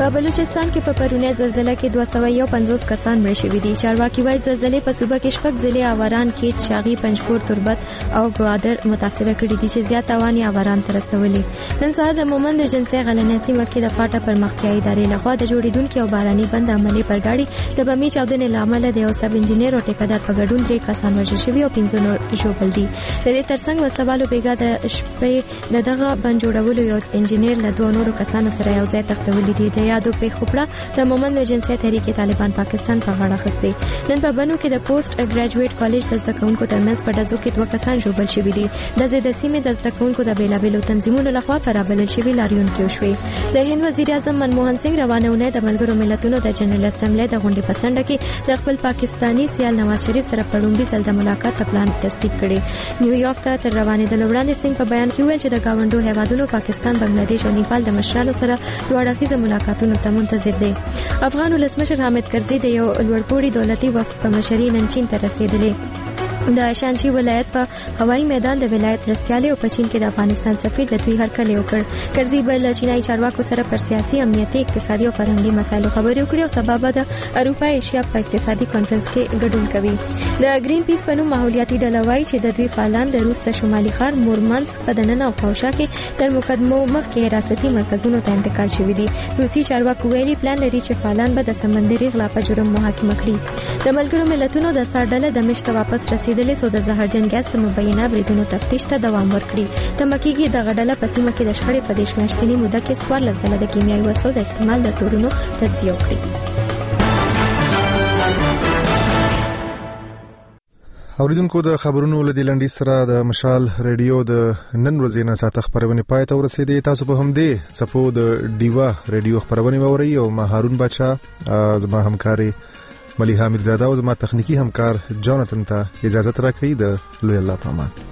په بلوچستان کې په پرونی زلزلې کې 251 کسان مړ شوي دي. چارواکي وايي زلزلې په صوبه کې شپږ ضلع آواران کې شاغي پنجپور تربت او ګوادر متاثر کړي دي چې زیات تاوان آواران ته رسولي. نن سهار د مومند جنسي غلنې سیمه کې د پاټه پرمختیايي ادارې لخوا د جوړیدونکو او باراني بند عملي پرګاړي د بمي چاودنې لامل د یو سب انجنیر او ټیکادار په ګډون 3 کسان وژل شوي او 15 نور ژوبل دي. د دې ترڅنګ وسوالو بیګا د شپې دغه بند جوړولو یو انجنیر له 2 نورو کسانو سره یو ځای تختولې دي. د یادو په خپله د مومند جنسي تحریک طالبان پاکستان په غاړه خسته. نن په بنو کې د پوسټ ګریجویټ کالج د زکونکو ترمنځ په دزو کې 2 کسان ژوبل شوي دي. د سیمې د زکونکو د بیلابېلو تنظیمونو لخوا ترابلل شوي لاریون کې وشوي. د هند وزیر اعظم منموهن سنگ روانونه د ملګرو ملتونو د جنرال اسمبلی د غونډې په سنډه کې د خپل پاکستانی سیال نواز شریف سره په لومړي ځل د ملاقات پلان تصدیق کړي. نیویارک ته تر روانې د وړاندې سنگ په بیان کې ویل چې د گاونډو هیوادونو پاکستان، بنگلاديش او نیپال د مشرانو سره دوه اړخیزه ملاقاتونو ته منتظر دي. افغان ولسمشر حامد کرزي د یو لوړپوړي دولتي وفد په مشرۍ نن چین ته رسیدلی. د شانشي ولایت په هوایي میدان د ولایت مرستيالي او پچین کې د افغانستان سفیر د دوی هرکلی وکړ. کرزي بل چینایي چارواکو سره پر سیاسي، امنیتي، اقتصادي او فرهنګي مسایلو خبرې وکړې او سبب د اروپا ایشیا په اقتصادي کانفرنس کې ګډون کوي. د گرین پیس په نوم ماحولیاتي ډله وایي چې د دوی فعالان د روس ته شمالي ښار مورمانسک په دننه او خوشا کې تر مقدمو مخکې حراستي مرکزونو ته انتقال شوي دي. روسي چارواکو ویلي پلان لري چې فعالان به د سمندري غلا په جرم محاکمه کړي. د ملګرو ملتونو د ساړه د مشت واپس رسیدلې سو د زهرجن ګاز ته مبینه بریدونو تفتیش ته دوام ورکړي. تمکیږي د غډله په سیمه کې د شخړې په دیش میاشتنی موده کې 14 ځله د کیمیاوي وسلو د استعمال د تورونو تجزیه وکړي. اوریدونکو د خبرونو لدی لنډی سره د مشال ریډیو د نن ورځې نه ساته خبرونه پای ته ورسېدې. تاسو په هم دې څپو د ډیوا ریډیو خبرونه ووري او ما هارون بچا زما همکاري ملیحه میرزاده او زما تخنیکی همکار جاناتن ته اجازه راکړئ. د لوی الله پامان.